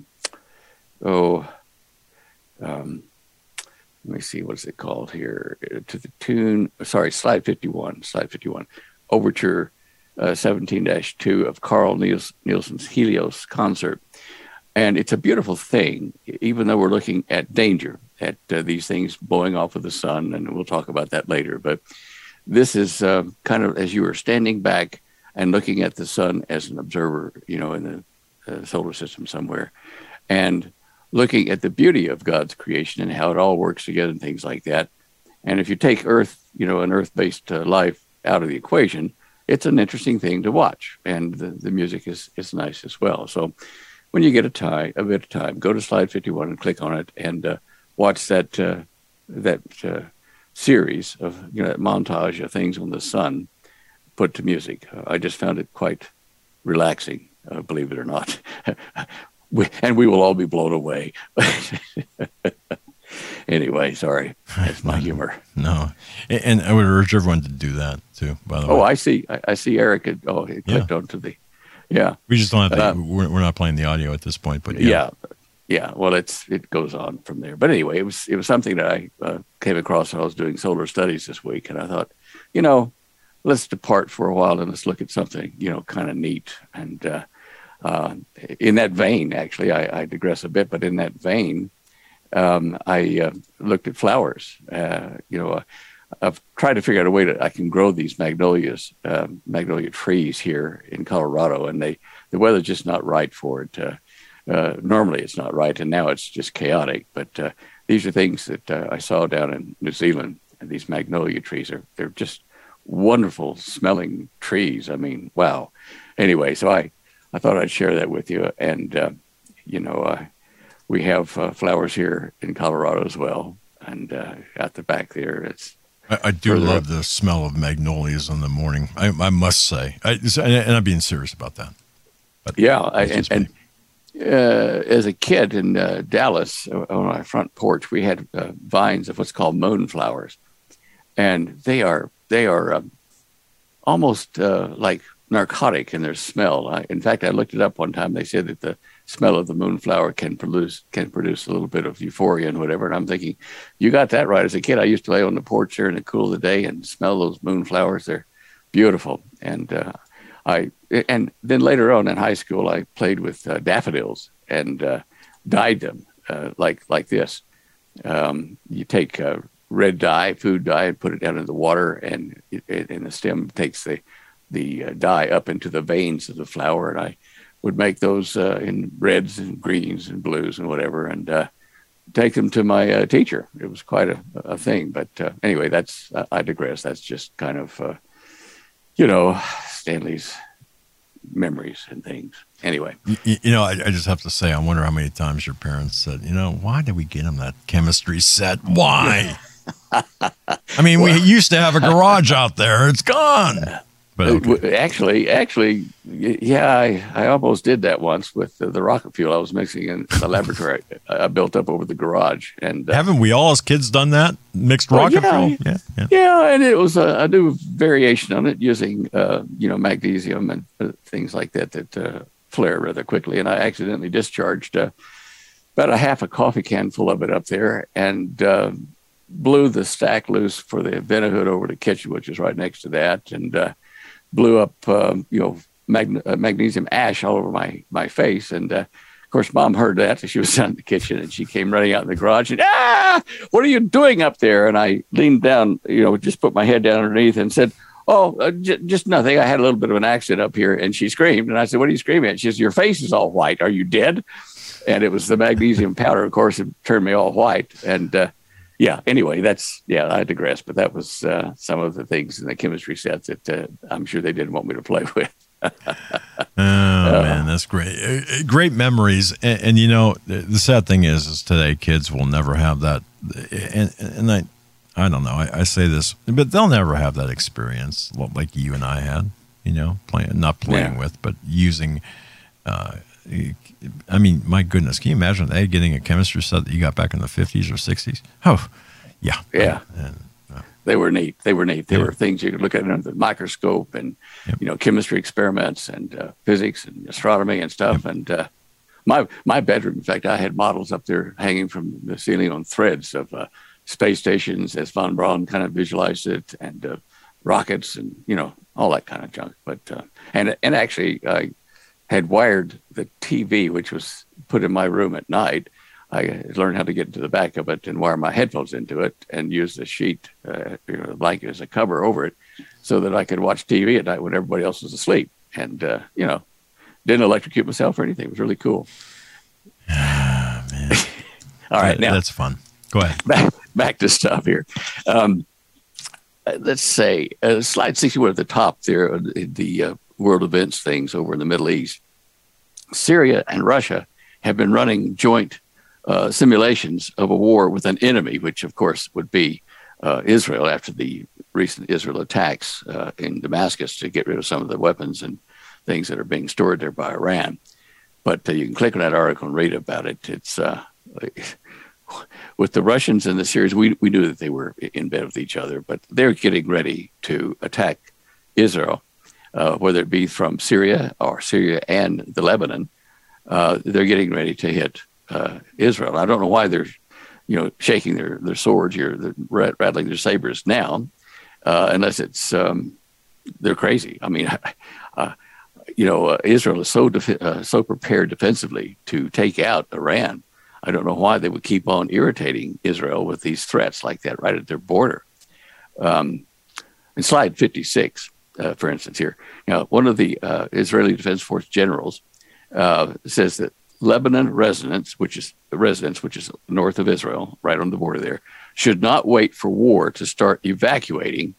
me see, what's it called here? To the tune, slide 51, Overture 17-2 of Carl Nielsen's Helios concert. And it's a beautiful thing, even though we're looking at danger, at these things blowing off of the sun, and we'll talk about that later. But this is kind of as you were standing back and looking at the sun as an observer, in the solar system somewhere, and looking at the beauty of God's creation and how it all works together and things like that. And if you take Earth, an Earth-based life out of the equation, it's an interesting thing to watch, and the music is nice as well. So when you get a bit of time, go to slide 51 and click on it, and watch that series of that montage of things on the sun put to music. I just found it quite relaxing, believe it or not. We will all be blown away. Anyway, sorry. That's my humor. No. And I would urge everyone to do that, too, by the way. Oh, I see Eric. He clicked onto the, yeah. We just don't have we're not playing the audio at this point, but yeah. Yeah, well, it goes on from there. But anyway, it was something that I came across when I was doing solar studies this week, and I thought, let's depart for a while and let's look at something, kind of neat. And in that vein, actually, I digress a bit, but in that vein, I looked at flowers. I've tried to figure out a way that I can grow these magnolia trees here in Colorado, and the weather's just not right for it. Normally it's not right, and now it's just chaotic. But these are things that I saw down in New Zealand, and these magnolia trees they're just wonderful smelling trees. I mean, wow. Anyway, so I thought I'd share that with you, and we have flowers here in Colorado as well, and at the back there, I do love the smell of magnolias in the morning. I must say, and I'm being serious about that. But yeah, as a kid in Dallas, on our front porch, we had vines of what's called moonflowers, and they are almost like narcotic in their smell. In fact, I looked it up one time. They said that the smell of the moonflower can produce a little bit of euphoria and whatever. And I'm thinking, you got that right. As a kid, I used to lay on the porch there in the cool of the day and smell those moonflowers. They're beautiful. And and then later on in high school, I played with daffodils and dyed them like this. You take red dye, food dye, and put it down in the water, and the stem takes the dye up into the veins of the flower, and I would make those in reds and greens and blues and whatever, and take them to my teacher. It was quite a thing. But anyway, I digress. That's just kind of, Stanley's memories and things. Anyway. I just have to say, I wonder how many times your parents said, why did we get him that chemistry set? Why? I mean, we used to have a garage out there. It's gone. But okay. Actually, yeah, I almost did that once with the rocket fuel I was mixing in the laboratory. I built up over the garage, and haven't we all as kids done that? Mixed rocket fuel? Yeah, and it was a new variation on it using magnesium and things like that flare rather quickly. And I accidentally discharged about a half a coffee can full of it up there, and blew the stack loose for the vent hood over the kitchen, which is right next to that, and blew up, magnesium ash all over my face. And of course, Mom heard that. So she was down in the kitchen, and she came running out in the garage and, what are you doing up there? And I leaned down, just put my head down underneath and said, just nothing. I had a little bit of an accident up here. And she screamed. And I said, what are you screaming at? She says, your face is all white. Are you dead? And it was the magnesium powder. Of course, it turned me all white. And, anyway, I digress, but that was some of the things in the chemistry sets that I'm sure they didn't want me to play with. Man, that's great. Great memories. And the sad thing is today kids will never have that. And I don't know, I say this, but they'll never have that experience like you and I had, not playing with, but using, I mean, my goodness, can you imagine getting a chemistry set that you got back in the 50s or 60s? Oh, yeah. Yeah. They were neat. They were things you could look at under the microscope and, chemistry experiments and physics and astronomy and stuff. Yep. And my bedroom, in fact, I had models up there hanging from the ceiling on threads of space stations as von Braun kind of visualized it, and rockets and, all that kind of junk. But and actually, I had wired the TV, which was put in my room at night. I learned how to get into the back of it and wire my headphones into it and use the sheet, blanket as a cover over it, so that I could watch TV at night when everybody else was asleep. And, didn't electrocute myself or anything. It was really cool. Man. All right. Now that's fun. Go ahead. Back to stuff here. Let's say slide 61 at the top there, the world events things over in the Middle East. Syria and Russia have been running joint simulations of a war with an enemy, which of course would be Israel after the recent Israel attacks in Damascus to get rid of some of the weapons and things that are being stored there by Iran. But you can click on that article and read about it. It's with the Russians and the Syrians, we knew that they were in bed with each other, but they're getting ready to attack Israel, whether it be from Syria or Syria and the Lebanon. They're getting ready to hit Israel. I don't know why they're, shaking their swords here, they're rattling their sabers now, unless it's they're crazy. I mean, Israel is so prepared defensively to take out Iran. I don't know why they would keep on irritating Israel with these threats like that right at their border. In slide 56, for instance, here, one of the Israeli Defense Force generals says that Lebanon residents, which is north of Israel, right on the border there, should not wait for war to start evacuating,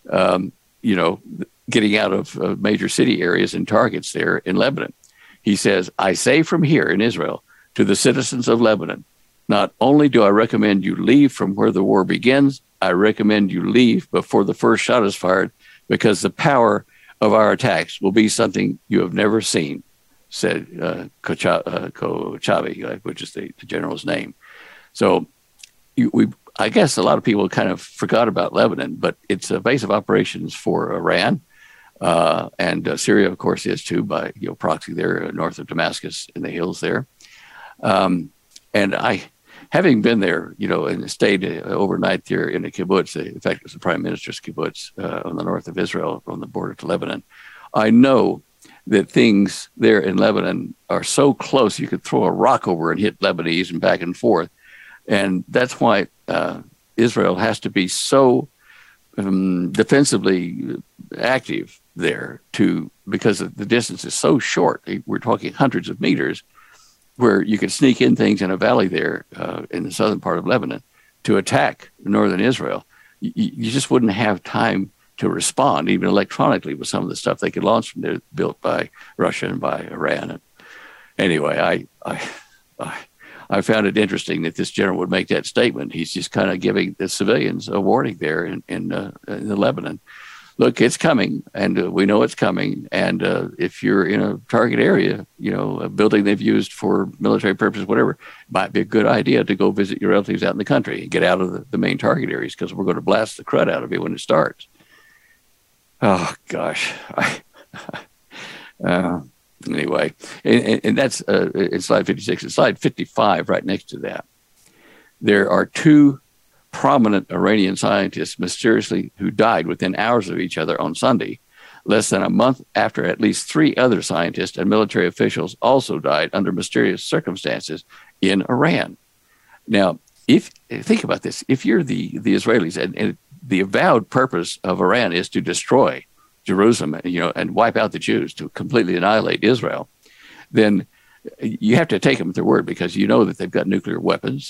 getting out of major city areas and targets there in Lebanon. He says, I say from here in Israel to the citizens of Lebanon, not only do I recommend you leave from where the war begins, I recommend you leave before the first shot is fired, because the power of our attacks will be something you have never seen. said Kochavi, which is the general's name. So I guess a lot of people kind of forgot about Lebanon, but it's a base of operations for Iran. And Syria, of course, is too, by proxy there north of Damascus in the hills there. And I, having been there, and stayed overnight there in a kibbutz, in fact, it was the prime minister's kibbutz on the north of Israel on the border to Lebanon, I know that things there in Lebanon are so close you could throw a rock over and hit Lebanese and back and forth. And that's why Israel has to be so defensively active there because the distance is so short. We're talking hundreds of meters, where you could sneak in things in a valley there in the southern part of Lebanon to attack northern Israel. You just wouldn't have time to respond, even electronically, with some of the stuff they could launch from there, built by Russia and by Iran. And anyway, I found it interesting that this general would make that statement. He's just kind of giving the civilians a warning there in the Lebanon. Look, it's coming, and we know it's coming. And if you're in a target area, a building they've used for military purposes, whatever, it might be a good idea to go visit your relatives out in the country and get out of the main target areas, because we're going to blast the crud out of you when it starts. Oh, gosh. Anyway, and that's in slide 56. In slide 55, right next to that, there are two prominent Iranian scientists mysteriously who died within hours of each other on Sunday, less than a month after at least three other scientists and military officials also died under mysterious circumstances in Iran. Now, think about this. If you're the Israelis, and the avowed purpose of Iran is to destroy Jerusalem, and wipe out the Jews, to completely annihilate Israel, then you have to take them at their word, because that they've got nuclear weapons.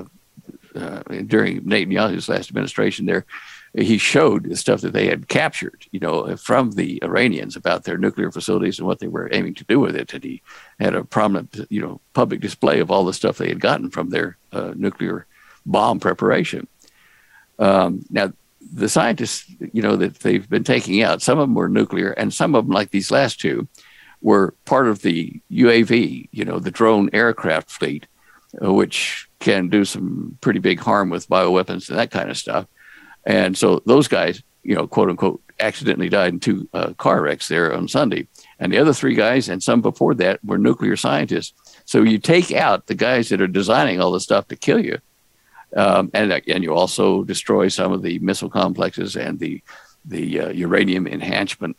During Netanyahu's last administration there, he showed the stuff that they had captured, from the Iranians about their nuclear facilities and what they were aiming to do with it. And he had a prominent, public display of all the stuff they had gotten from their nuclear bomb preparation. Now, the scientists, that they've been taking out, some of them were nuclear, and some of them, like these last two, were part of the UAV, the drone aircraft fleet, which can do some pretty big harm with bioweapons and that kind of stuff. And so those guys, quote unquote, accidentally died in two car wrecks there on Sunday. And the other three guys, and some before that, were nuclear scientists. So you take out the guys that are designing all the stuff to kill you. And you also destroy some of the missile complexes and the uranium enhancement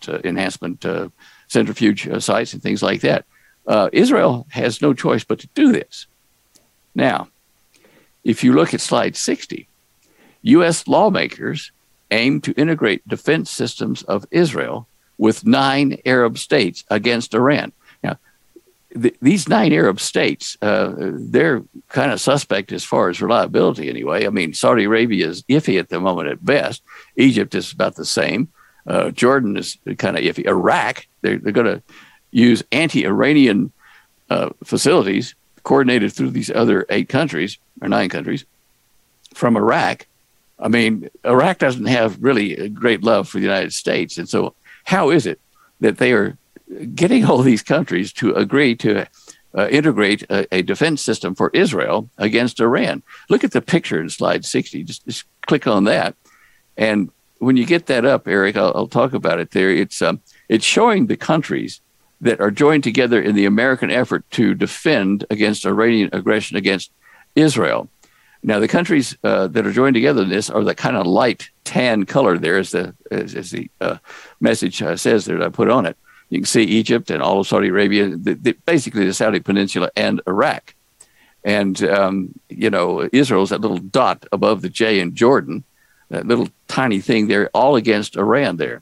centrifuge sites and things like that. Israel has no choice but to do this. Now, if you look at slide 60, U.S. lawmakers aim to integrate defense systems of Israel with 9 Arab states against Iran. Now, these 9 Arab states, they're kind of suspect as far as reliability anyway. I mean, Saudi Arabia is iffy at the moment at best. Egypt is about the same. Jordan is kind of iffy. Iraq, they're going to use anti-Iranian facilities coordinated through these other 8 countries, or 9 countries, from Iraq. I mean, Iraq doesn't have really a great love for the United States. And so how is it that they are getting all these countries to agree to integrate a defense system for Israel against Iran? Look at the picture in slide 60. Just click on that. And when you get that up, Eric, I'll talk about it there. It's showing the countries that are joined together in the American effort to defend against Iranian aggression against Israel. Now, the countries that are joined together in this are the kind of light tan color there, as the message says there that I put on it. You can see Egypt and all of Saudi Arabia, basically the Saudi Peninsula and Iraq. And, Israel's that little dot above the J in Jordan, that little tiny thing there, all against Iran there.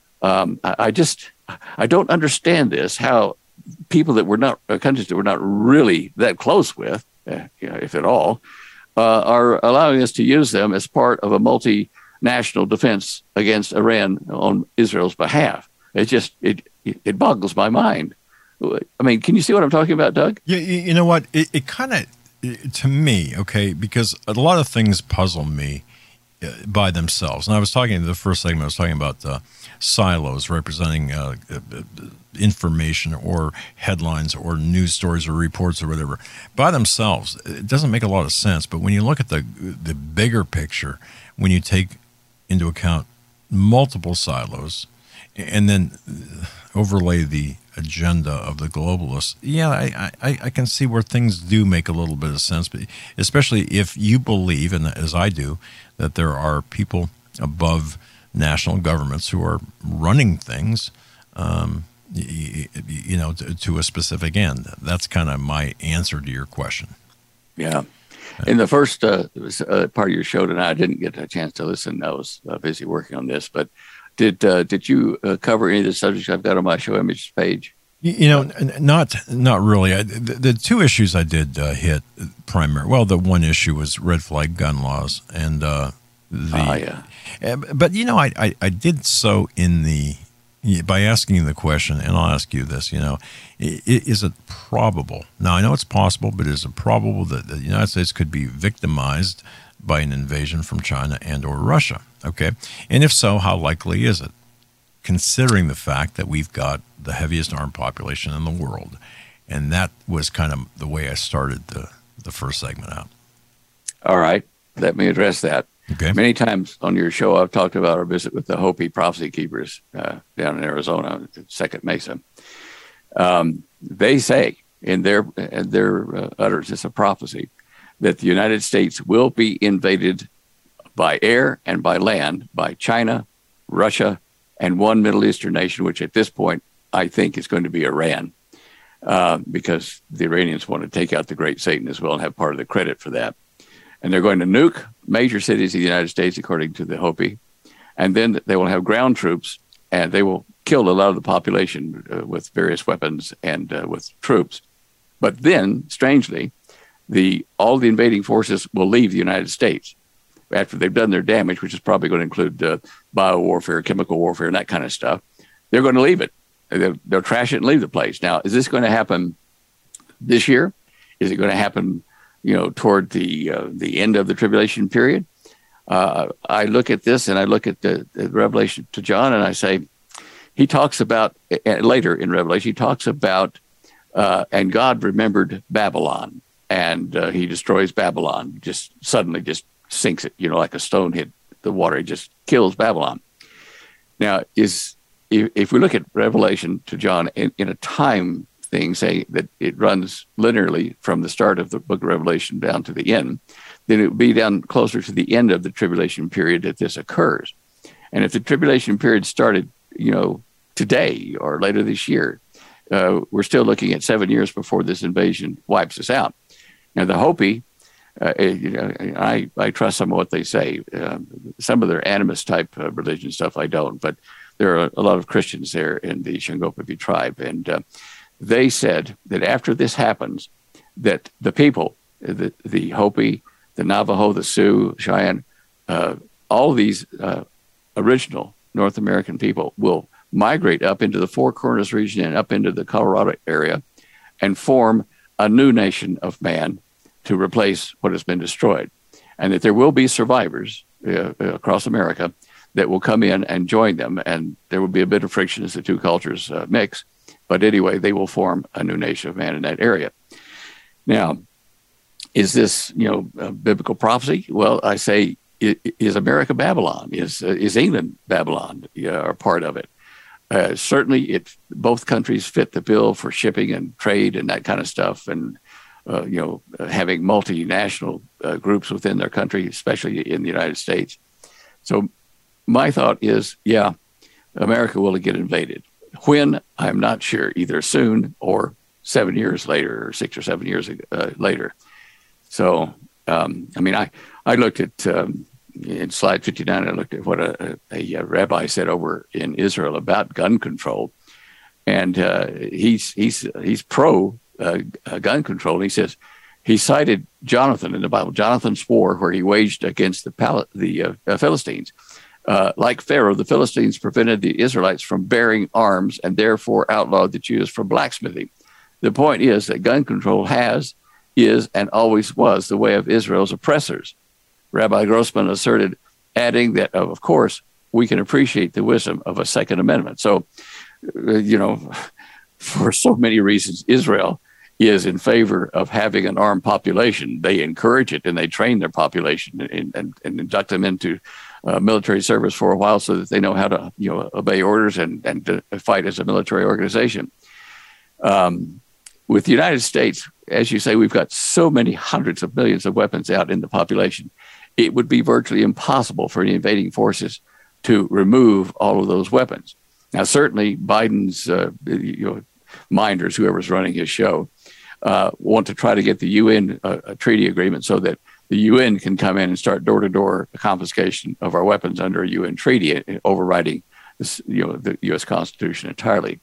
I don't understand this, how people that were not, countries that were not really that close with, if at all, are allowing us to use them as part of a multinational defense against Iran on Israel's behalf. It boggles my mind. I mean, can you see what I'm talking about, Doug? Yeah, you know what? It kind of, to me, okay, because a lot of things puzzle me by themselves. And I was talking in the first segment, I was talking about silos representing information or headlines or news stories or reports or whatever by themselves, it doesn't make a lot of sense. But when you look at the bigger picture, when you take into account multiple silos and then overlay the agenda of the globalists, I can see where things do make a little bit of sense, but especially if you believe, and as I do, that there are people above national governments who are running things, to a specific end. That's kind of my answer to your question. Yeah. In the first part of your show tonight, I didn't get a chance to listen. I was busy working on this, but did you cover any of the subjects I've got on my show images page? Not really. The two issues I did hit primarily. Well, the one issue was red flag gun laws, and but I did so by asking the question, and I'll ask you this. Is it probable? Now I know it's possible, but is it probable that the United States could be victimized by an invasion from China and or Russia? Okay, and if so, how likely is it? Considering the fact that we've got the heaviest armed population in the world. And that was kind of the way I started the first segment out. All right. Let me address that. Okay. Many times on your show, I've talked about our visit with the Hopi prophecy keepers down in Arizona at Second Mesa. They say in their utterance of prophecy that the United States will be invaded by air and by land by China, Russia, and one Middle Eastern nation, which at this point I think is going to be Iran, because the Iranians want to take out the great Satan as well and have part of the credit for that. And they're going to nuke major cities of the United States, according to the Hopi. And then they will have ground troops, and they will kill a lot of the population with various weapons and with troops. But then, strangely, all the invading forces will leave the United States after they've done their damage, which is probably going to include biowarfare, chemical warfare, and that kind of stuff. They're going to leave it. They'll trash it and leave the place. Now, is this going to happen this year? Is it going to happen, toward the end of the tribulation period? I look at this and I look at the Revelation to John, and I say, he talks about, later in Revelation, he talks about, and God remembered Babylon, and he destroys Babylon, just suddenly sinks it, like a stone hit the water. It just kills Babylon. Now, if we look at Revelation to John in a time thing, say that it runs linearly from the start of the book of Revelation down to the end, then it would be down closer to the end of the tribulation period that this occurs. And if the tribulation period started, today or later this year, we're still looking at 7 years before this invasion wipes us out. Now, the Hopi, I trust some of what they say. Some of their animist type religion stuff I don't, but there are a lot of Christians there in the Shingopipi tribe, and they said that after this happens, that the people, the Hopi, the Navajo, the Sioux, Cheyenne, all these original North American people will migrate up into the Four Corners region and up into the Colorado area and form a new nation of man to replace what has been destroyed. And that there will be survivors across America that will come in and join them. And there will be a bit of friction as the two cultures mix. But anyway, they will form a new nation of man in that area. Now, is this, biblical prophecy? Well, I say, is America Babylon? Is England Babylon? Or part of it? Certainly, both countries fit the bill for shipping and trade and that kind of stuff, and having multinational groups within their country, especially in the United States. So, my thought is, America will get invaded. When, I'm not sure. Either soon or 7 years later, or 6 or 7 years later. So, I looked at. In slide 59, I looked at what a rabbi said over in Israel about gun control, and he's pro gun control. And he says he cited Jonathan in the Bible, Jonathan's war, where he waged against the Philistines. Like Pharaoh, the Philistines prevented the Israelites from bearing arms and therefore outlawed the Jews from blacksmithing. The point is that gun control is, and always was the way of Israel's oppressors. Rabbi Grossman asserted, adding that, of course, we can appreciate the wisdom of a Second Amendment. So, for so many reasons, Israel is in favor of having an armed population. They encourage it, and they train their population and induct them into military service for a while so that they know how to obey orders and to fight as a military organization. With the United States, as you say, we've got so many hundreds of millions of weapons out in the population. It would be virtually impossible for any invading forces to remove all of those weapons. Now, certainly Biden's minders, whoever's running his show, want to try to get the UN a treaty agreement so that the UN can come in and start door-to-door confiscation of our weapons under a UN treaty, overriding the U.S. Constitution entirely.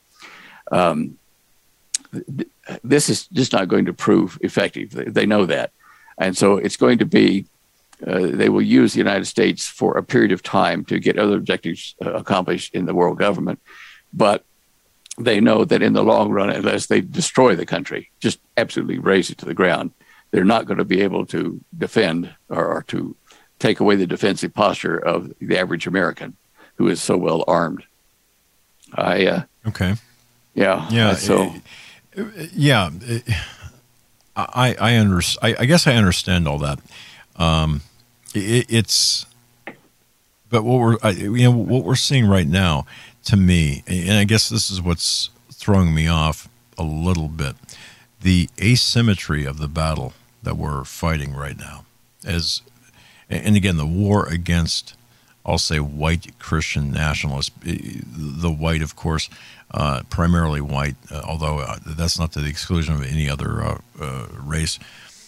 This is just not going to prove effective. They know that. And so it's going to be, they will use the United States for a period of time to get other objectives accomplished in the world government. But they know that in the long run, unless they destroy the country, just absolutely raze it to the ground, they're not going to be able to defend or to take away the defensive posture of the average American who is so well armed. Okay. Yeah. So. Yeah, I guess I understand all that. But what we're seeing right now, to me, and I guess this is what's throwing me off a little bit, the asymmetry of the battle that we're fighting right now, and again, the war against, I'll say, white Christian nationalists, the white, of course. Primarily white, although that's not to the exclusion of any other race.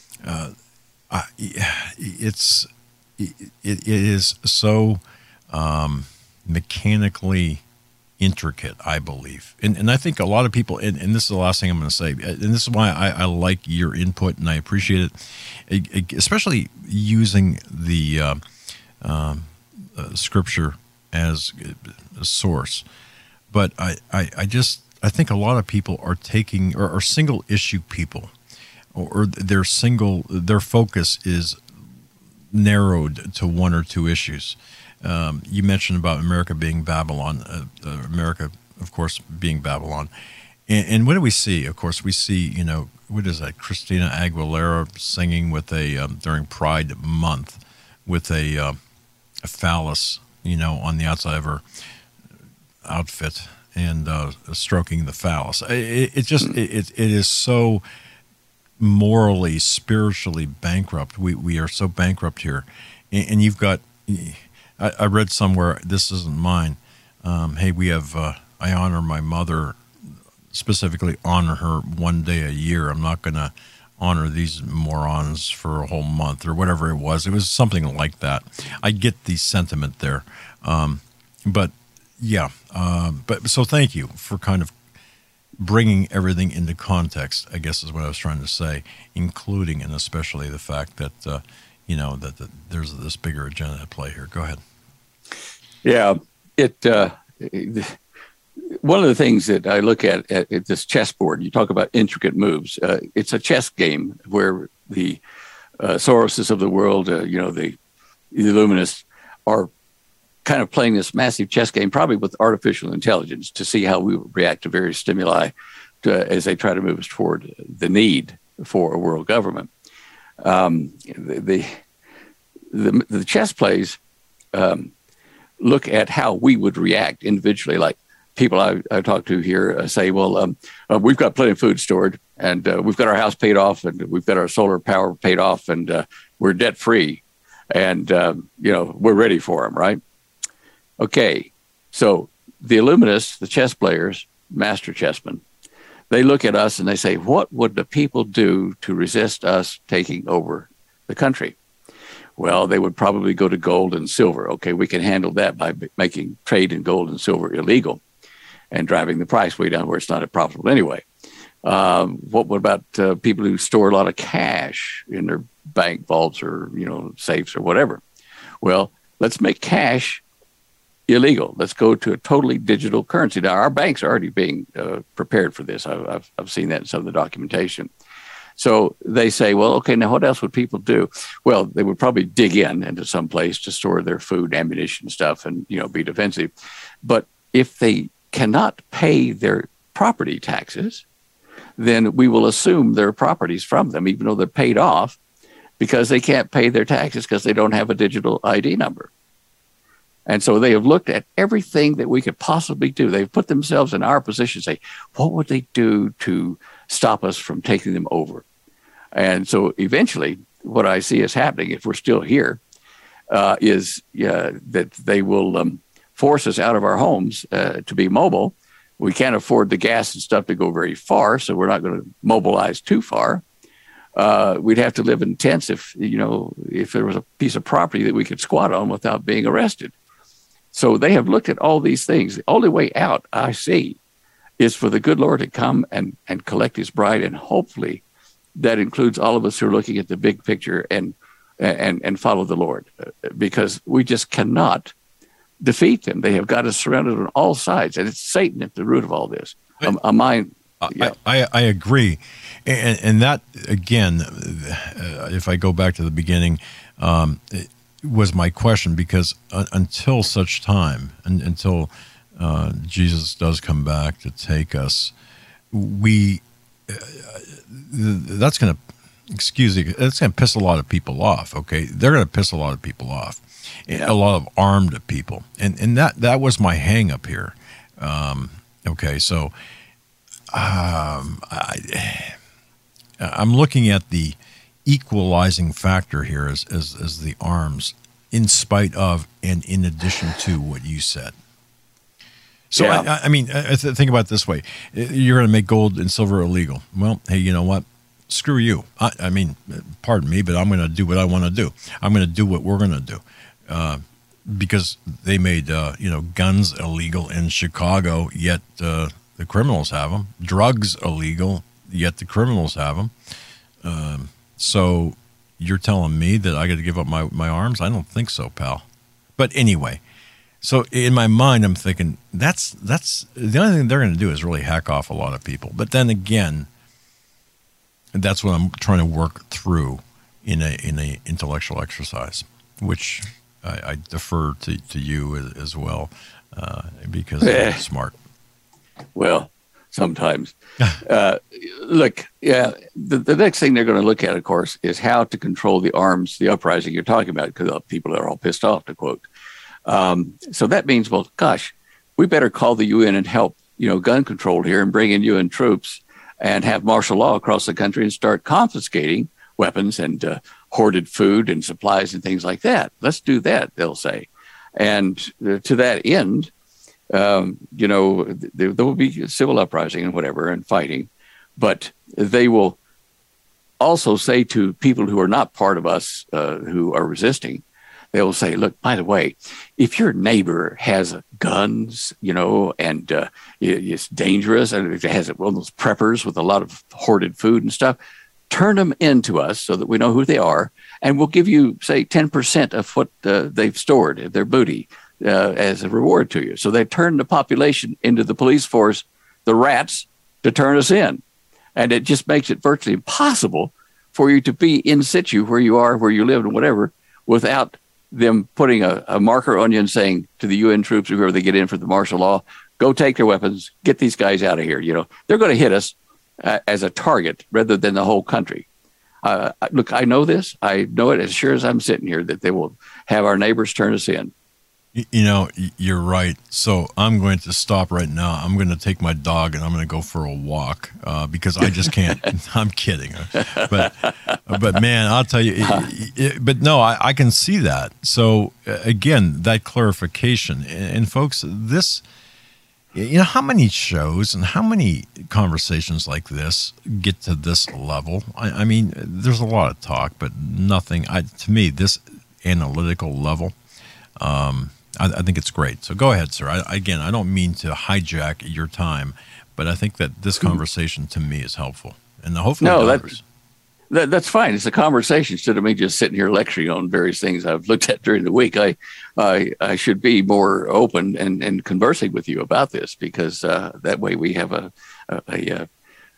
It is so mechanically intricate, I believe. And I think a lot of people, and this is the last thing I'm going to say, and this is why I like your input and I appreciate it, especially using the scripture as a source. But I think a lot of people are taking, or are single issue people, or their focus is narrowed to one or two issues. You mentioned about America being Babylon, America, of course, being Babylon. And what do we see? Of course, we see, what is that? Christina Aguilera singing with during Pride Month with a phallus, on the outside of her outfit and stroking the phallus. It is so morally, spiritually bankrupt. We are so bankrupt here. And you've got, I read somewhere, this isn't mine, hey, we have, I honor my mother, specifically honor her one day a year. I'm not going to honor these morons for a whole month or whatever it was. It was something like that. I get the sentiment there. But so thank you for kind of bringing everything into context, I guess is what I was trying to say, including and especially the fact that, that there's this bigger agenda at play here. Go ahead. Yeah, one of the things that I look at this chessboard, you talk about intricate moves. It's a chess game where the Soroses of the world, the Illuminists are kind of playing this massive chess game, probably with artificial intelligence, to see how we react to various stimuli as they try to move us toward the need for a world government. The chess plays look at how we would react individually. Like people I talk to here say, well, we've got plenty of food stored, and we've got our house paid off, and we've got our solar power paid off, and we're debt free, and we're ready for them, right? Okay, so the Illuminists, the chess players, master chessmen, they look at us and they say, what would the people do to resist us taking over the country? Well, they would probably go to gold and silver. Okay, we can handle that by making trade in gold and silver illegal and driving the price way down where it's not profitable anyway. What about people who store a lot of cash in their bank vaults or, safes or whatever? Well, let's make cash illegal. Let's go to a totally digital currency. Now, our banks are already being prepared for this. I've seen that in some of the documentation. So they say, well, okay, now what else would people do? Well, they would probably dig into some place to store their food, ammunition, stuff, and, be defensive. But if they cannot pay their property taxes, then we will assume their properties from them, even though they're paid off, because they can't pay their taxes because they don't have a digital ID number. And so they have looked at everything that we could possibly do. They've put themselves in our position, say, what would they do to stop us from taking them over? And so eventually what I see is happening, if we're still here, is that they will force us out of our homes to be mobile. We can't afford the gas and stuff to go very far, so we're not going to mobilize too far. We'd have to live in tents if there was a piece of property that we could squat on without being arrested. So they have looked at all these things. The only way out, I see, is for the good Lord to come and collect his bride. And hopefully that includes all of us who are looking at the big picture and follow the Lord, because we just cannot defeat them. They have got us surrounded on all sides, and it's Satan at the root of all this. I agree. And that, again, if I go back to the beginning, it was my question, because until such time, until Jesus does come back to take us, that's going to piss a lot of people off, okay? They're going to piss a lot of people off, a lot of armed people. And that was my hang up here. Okay, so I'm looking at the equalizing factor here as the arms, in spite of and in addition to what you said. So, I mean, think about it this way. You're going to make gold and silver illegal. Well, hey, you know what? Screw you. I mean, pardon me, but I'm going to do what I want to do. I'm going to do what we're going to do. Because they made, guns illegal in Chicago, yet the criminals have them. Drugs illegal, yet the criminals have them. So you're telling me that I got to give up my arms? I don't think so, pal. But anyway, so in my mind, I'm thinking that's the only thing they're going to do is really hack off a lot of people. But then again, that's what I'm trying to work through in a intellectual exercise, which I defer to you as well, because you're smart. Well, sometimes. Look, the next thing they're going to look at, of course, is how to control the arms, the uprising you're talking about, because people are all pissed off, to quote. So that means, well, gosh, we better call the UN and help, gun control here and bring in UN troops and have martial law across the country and start confiscating weapons and hoarded food and supplies and things like that. Let's do that, they'll say. And to that end, there will be civil uprising and whatever and fighting, but they will also say to people who are not part of us, who are resisting, they will say, look, by the way, if your neighbor has guns, and it's dangerous, and it has one of those preppers with a lot of hoarded food and stuff, turn them into us so that we know who they are, and we'll give you, say, 10% of what they've stored, their booty, as a reward to you. So they turn the population into the police force, the rats, to turn us in. And it just makes it virtually impossible for you to be in situ where you are, where you live, and whatever, without them putting a marker on you and saying to the UN troops, whoever they get in for the martial law, go take their weapons, get these guys out of here. They're going to hit us as a target rather than the whole country. Look, I know this. I know it as sure as I'm sitting here, that they will have our neighbors turn us in. You're right. So I'm going to stop right now. I'm going to take my dog and I'm going to go for a walk because I just can't. I'm kidding. But man, I'll tell you, but no, I can see that. So again, that clarification. And folks, this, how many shows and how many conversations like this get to this level? I mean, there's a lot of talk, but nothing, to me, this analytical level, I think it's great. So go ahead, sir. Again, I don't mean to hijack your time, but I think that this conversation to me is helpful, and hopefully others. That's fine. It's a conversation instead of me just sitting here lecturing on various things I've looked at during the week. I should be more open and conversing with you about this, because that way we have a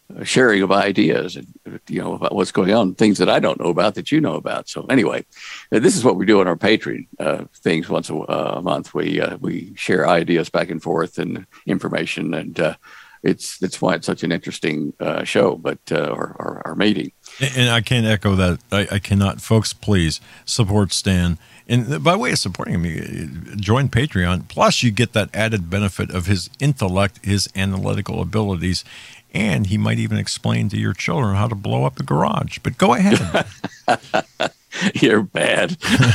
sharing of ideas and, about what's going on, things that I don't know about that you know about. So anyway, this is what we do on our Patreon things once a month. We share ideas back and forth and information, and that's why it's such an interesting show, but our meeting. And I can't echo that. I cannot. Folks, please support Stan. And by way of supporting him, join Patreon. Plus, you get that added benefit of his intellect, his analytical abilities, and he might even explain to your children how to blow up a garage. But go ahead. You're bad.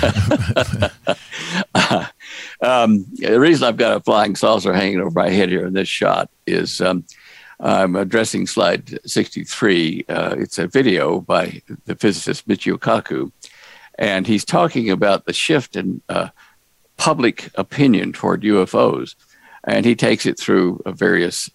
The reason I've got a flying saucer hanging over my head here in this shot is I'm addressing slide 63. It's a video by the physicist Michio Kaku, and he's talking about the shift in public opinion toward UFOs, and he takes it through various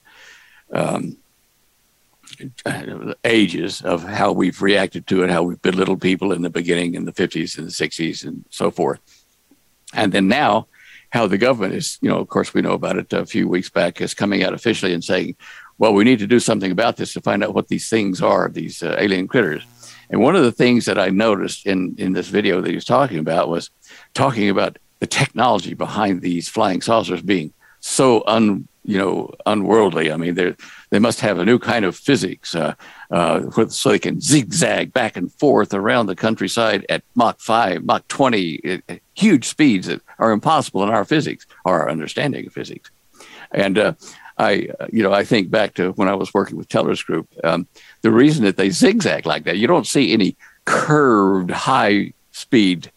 ages of how we've reacted to it, how we've belittled people in the beginning in the 50s and the 60s and so forth. And then now how the government is, of course, we know about it a few weeks back, is coming out officially and saying, well, we need to do something about this to find out what these things are, these alien critters. And one of the things that I noticed in this video that he was talking about was talking about the technology behind these flying saucers being so unworldly. I mean, they must have a new kind of physics so they can zigzag back and forth around the countryside at Mach 5, Mach 20, huge speeds that are impossible in our physics, or our understanding of physics. And I think back to when I was working with Teller's group. The reason that they zigzag like that, you don't see any curved high speed,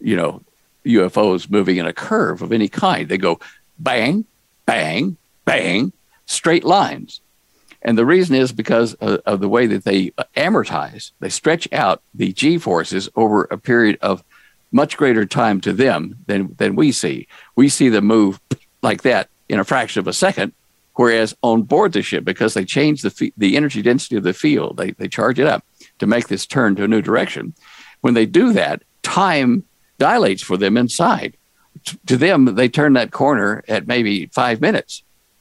UFOs moving in a curve of any kind. They go bang, bang, bang, straight lines. And the reason is because of the way that they amortize. They stretch out the G-forces over a period of much greater time to them than we see. We see them move like that in a fraction of a second, whereas on board the ship, because they change the energy density of the field, they charge it up to make this turn to a new direction. When they do that, time dilates for them inside. To them, they turn that corner at maybe 5 minutes.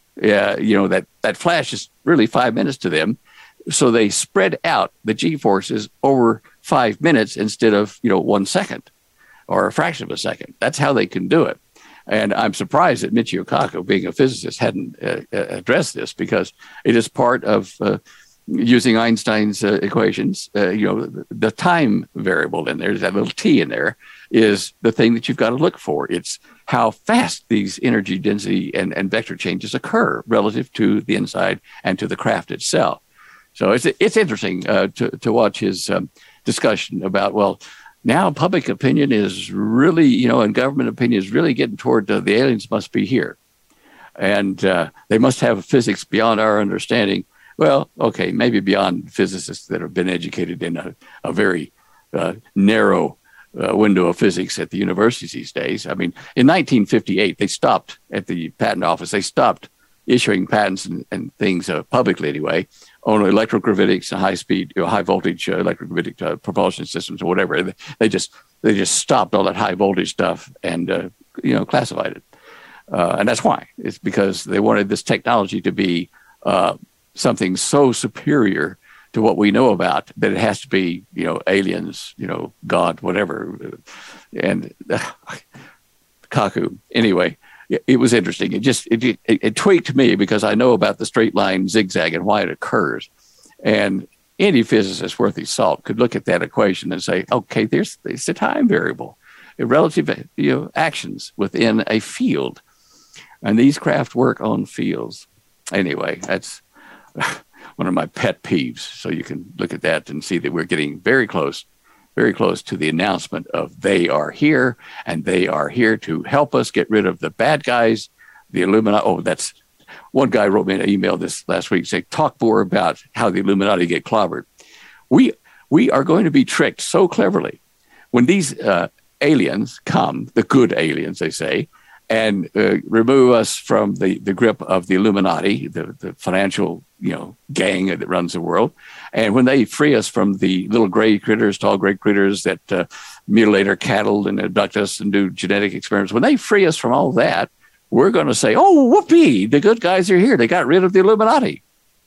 That flash is really 5 minutes to them. So they spread out the G-forces over 5 minutes instead of, 1 second or a fraction of a second. That's how they can do it. And I'm surprised that Michio Kaku, being a physicist, hadn't addressed this, because it is part of using Einstein's equations. The time variable in there, that little t in there, is the thing that you've got to look for. It's how fast these energy density and vector changes occur relative to the inside and to the craft itself. So it's interesting to watch his discussion about, well, now public opinion is really, and government opinion is really getting toward the aliens must be here. And they must have physics beyond our understanding. Well, okay, maybe beyond physicists that have been educated in a very narrow window of physics at the universities these days. I mean, in 1958, they stopped at the patent office. They stopped issuing patents and things publicly anyway on electrogravitics and high-speed, high-voltage electrogravitic propulsion systems or whatever. They just stopped all that high-voltage stuff and classified it. And that's why. It's because they wanted this technology to be something so superior to what we know about that it has to be, aliens, God, whatever. And Kaku, anyway. It was interesting. It tweaked me because I know about the straight line zigzag and why it occurs. And any physicist worth his salt could look at that equation and say, okay, there's a time variable, relative actions within a field. And these craft work on fields. Anyway, that's one of my pet peeves. So you can look at that and see that we're getting very close to the announcement of they are here, and they are here to help us get rid of the bad guys, the Illuminati. Oh, that's one guy wrote me an email this last week saying, talk more about how the Illuminati get clobbered. We are going to be tricked so cleverly when these aliens come, the good aliens, they say, and remove us from the grip of the Illuminati, the financial gang that runs the world. And when they free us from the little gray critters, tall gray critters that mutilate our cattle and abduct us and do genetic experiments, when they free us from all that, we're going to say, oh, whoopee, the good guys are here. They got rid of the Illuminati.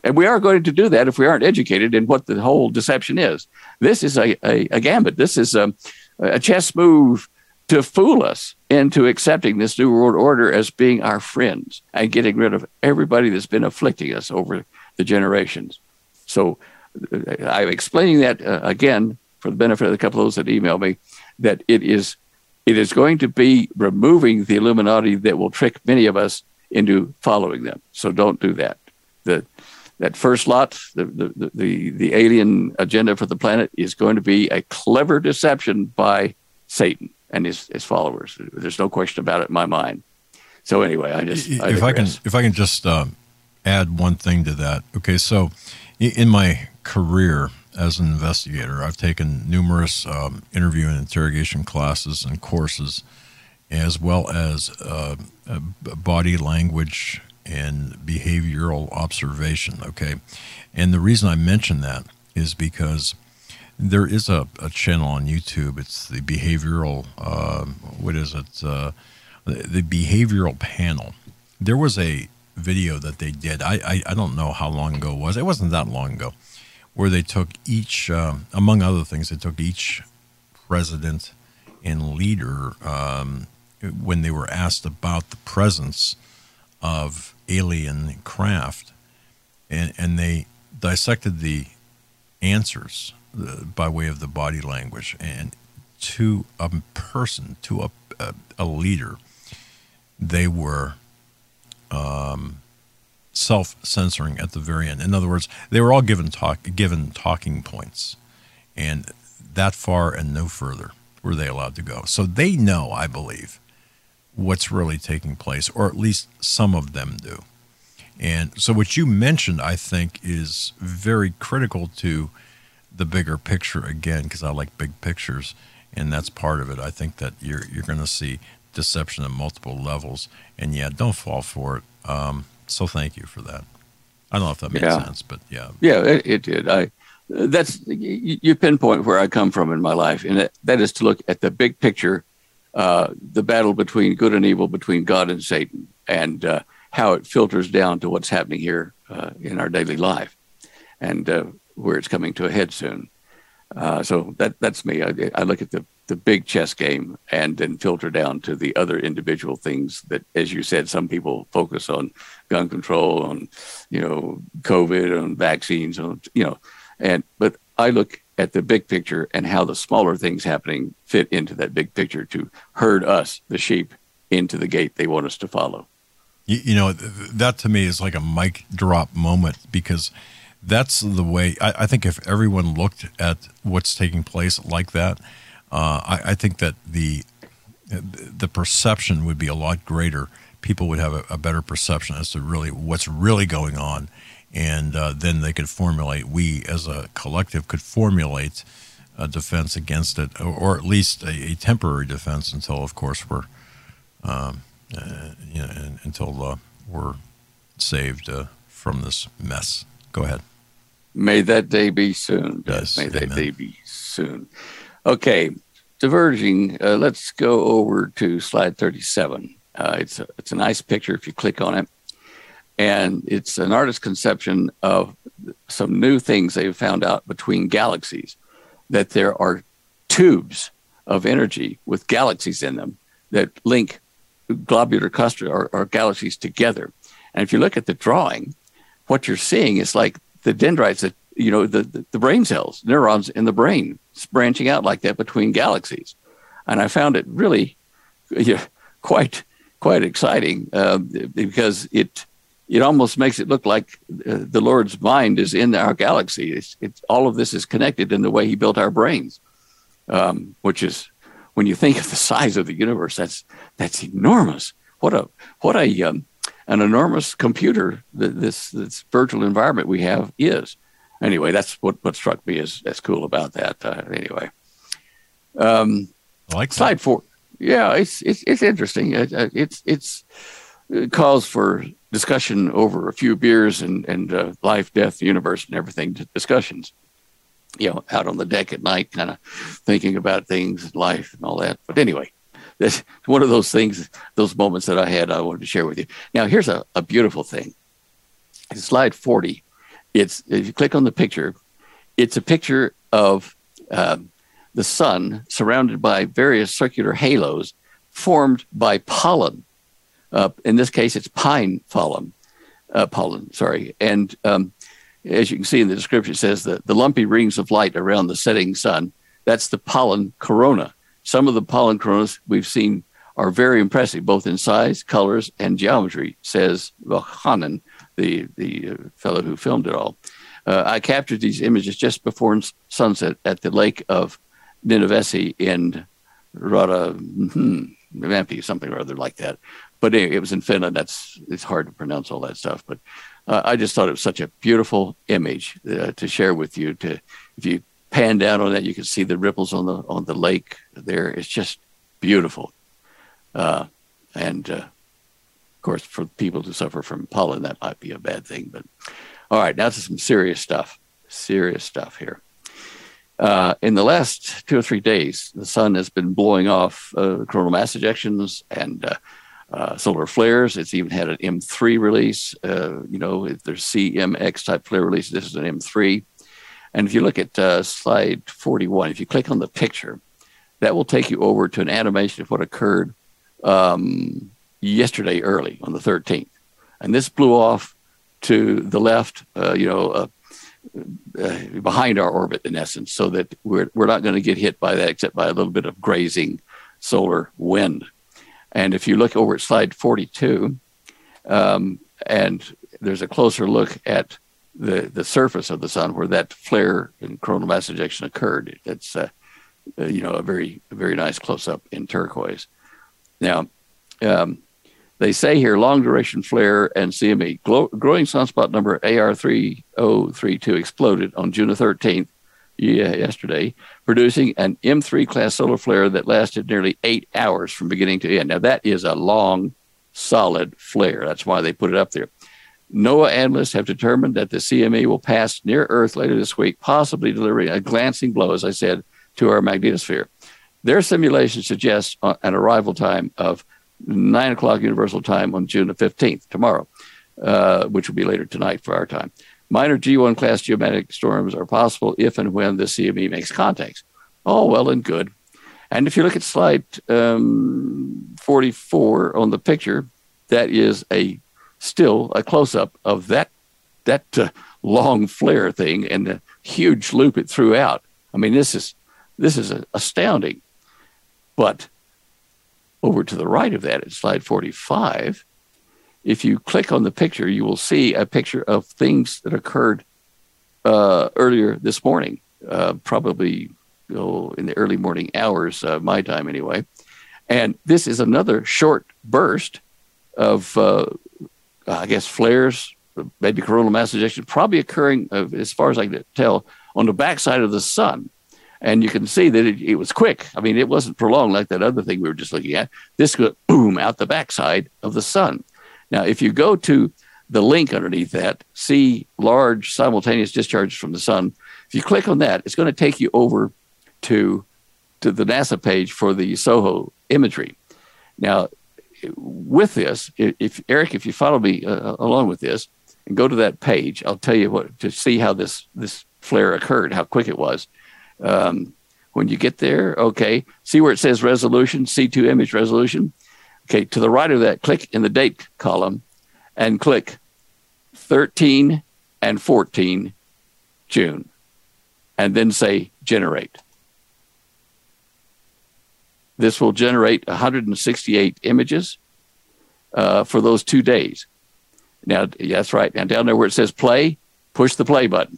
And we are going to do that if we aren't educated in what the whole deception is. This is a gambit. This is a chess move to fool us into accepting this new world order as being our friends and getting rid of everybody that's been afflicting us over the generations. So I'm explaining that again for the benefit of a couple of those that email me, that it is going to be removing the Illuminati that will trick many of us into following them. So don't do that. That first lot, the alien agenda for the planet, is going to be a clever deception by Satan and his followers. There's no question about it in my mind. So anyway, if I can just add one thing to that. Okay, so in my career as an investigator, I've taken numerous interview and interrogation classes and courses, as well as body language and behavioral observation, okay? And the reason I mention that is because there is a channel on YouTube. It's the behavioral, the behavioral panel. There was a video that they did. I don't know how long ago it was. It wasn't that long ago, where they took each, among other things, they took each president and leader when they were asked about the presence of alien craft, and they dissected the answers by way of the body language, and to a person, to a leader, they were self-censoring at the very end. In other words, they were all given talking points, and that far and no further were they allowed to go. So they know, I believe, what's really taking place, or at least some of them do. And so what you mentioned, I think, is very critical to the bigger picture, again, because I like big pictures, and that's part of it. I think that you're going to see deception at multiple levels, and yeah, don't fall for it. So thank you for that. I don't know if that makes sense, but yeah. Yeah, it did. You pinpoint where I come from in my life, and that is to look at the big picture, the battle between good and evil, between God and Satan, and how it filters down to what's happening here in our daily life, and where it's coming to a head soon. So that's me. I look at the big chess game and then filter down to the other individual things that, as you said, some people focus on gun control, on, COVID, on vaccines, but I look at the big picture and how the smaller things happening fit into that big picture to herd us, the sheep, into the gate they want us to follow. That to me is like a mic drop moment, because that's the way I think if everyone looked at what's taking place like that, I think that the perception would be a lot greater. People would have a better perception as to really what's really going on, and then they could formulate. We as a collective could formulate a defense against it, or at least a temporary defense until, of course, we're until we're saved from this mess. Go ahead. May that day be soon. Yes, May that day be soon. Okay, diverging. Let's go over to slide 37. It's a nice picture if you click on it, and it's an artist's conception of some new things they've found out between galaxies, that there are tubes of energy with galaxies in them that link globular cluster or galaxies together. And if you look at the drawing, what you're seeing is like the dendrites that, the brain cells, neurons in the brain branching out like that between galaxies. And I found it really quite exciting because it almost makes it look like the Lord's mind is in our galaxy. It's all of this is connected in the way he built our brains, which is, when you think of the size of the universe, that's enormous. What an enormous computer this virtual environment we have is. Anyway, that's what struck me as cool about that. Anyway, I like slide 4. Yeah, it's interesting. It calls for discussion over a few beers and life, death, the universe, and everything discussions. Out on the deck at night, kind of thinking about things, life, and all that. But anyway, that's one of those things, those moments that I had, I wanted to share with you. Now, here's a beautiful thing. In slide 40, if you click on the picture, it's a picture of the sun surrounded by various circular halos formed by pollen. In this case, it's pine pollen. And as you can see in the description, it says that the lumpy rings of light around the setting sun, that's the pollen corona. Some of the pollen coronas we've seen are very impressive, both in size, colors, and geometry, says Vahanen, the fellow who filmed it all. I captured these images just before sunset at the lake of Ninevesi in Rautamänty, something or other like that. But anyway, it was in Finland. It's hard to pronounce all that stuff. But I just thought it was such a beautiful image to share with you. If you pan down on that, you can see the ripples on the lake there. It's just beautiful. And of course, for people who suffer from pollen, that might be a bad thing. But all right, now to some serious stuff. Serious stuff here. In the last 2 or 3 days, the sun has been blowing off coronal mass ejections and solar flares. It's even had an M3 release. If there's CMX type flare release, this is an M3. And if you look at slide 41, if you click on the picture, that will take you over to an animation of what occurred yesterday early on the 13th. And this blew off to the left, behind our orbit, in essence, so that we're not going to get hit by that except by a little bit of grazing solar wind. And if you look over at slide 42, and there's a closer look at the surface of the sun where that flare and coronal mass ejection occurred, it's a very, very nice close-up in turquoise. Now, they say here long duration flare and CME. Growing sunspot number AR3032 exploded on June the 13th, yesterday, producing an M3 class solar flare that lasted nearly 8 hours from beginning to end. Now, that is a long, solid flare. That's why they put it up there. NOAA analysts have determined that the CME will pass near Earth later this week, possibly delivering a glancing blow, as I said, to our magnetosphere. Their simulation suggests an arrival time of 9 o'clock Universal Time on June the 15th, tomorrow, which will be later tonight for our time. Minor G1 class geomagnetic storms are possible if and when the CME makes contacts. All well and good. And if you look at slide 44 on the picture, that is still a close-up of that long flare thing and the huge loop it threw out. I mean, this is astounding. But over to the right of that, at slide 45, if you click on the picture, you will see a picture of things that occurred earlier this morning, probably in the early morning hours, my time anyway. And this is another short burst of, flares, maybe coronal mass ejection, probably occurring, as far as I can tell, on the backside of the sun. And you can see that it was quick. I mean, it wasn't prolonged like that other thing we were just looking at. This goes boom out the backside of the sun. Now, if you go to the link underneath that, see large simultaneous discharges from the sun, if you click on that, it's going to take you over to the NASA page for the SOHO imagery. Now, with this, if you follow me along with this and go to that page, I'll tell you to see how this flare occurred, how quick it was. When you get there, okay, see where it says resolution, C2 image resolution. Okay, to the right of that, click in the date column and click 13 and 14 June, and then say generate. This will generate 168 images for those 2 days. Now, that's right. Now, down there where it says play, push the play button.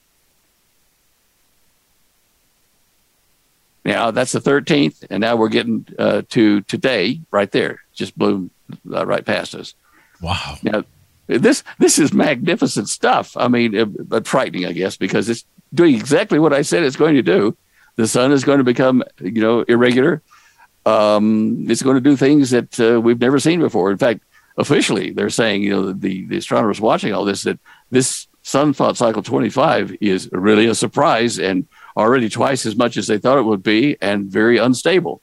Now, that's the 13th, and now we're getting to today right there. Just blew right past us. Wow. Now, this is magnificent stuff. I mean, but frightening, I guess, because it's doing exactly what I said it's going to do. The sun is going to become, irregular. It's going to do things that we've never seen before. In fact, officially, they're saying, the astronomers watching all this, that this sunspot cycle 25 is really a surprise and already twice as much as they thought it would be, and very unstable.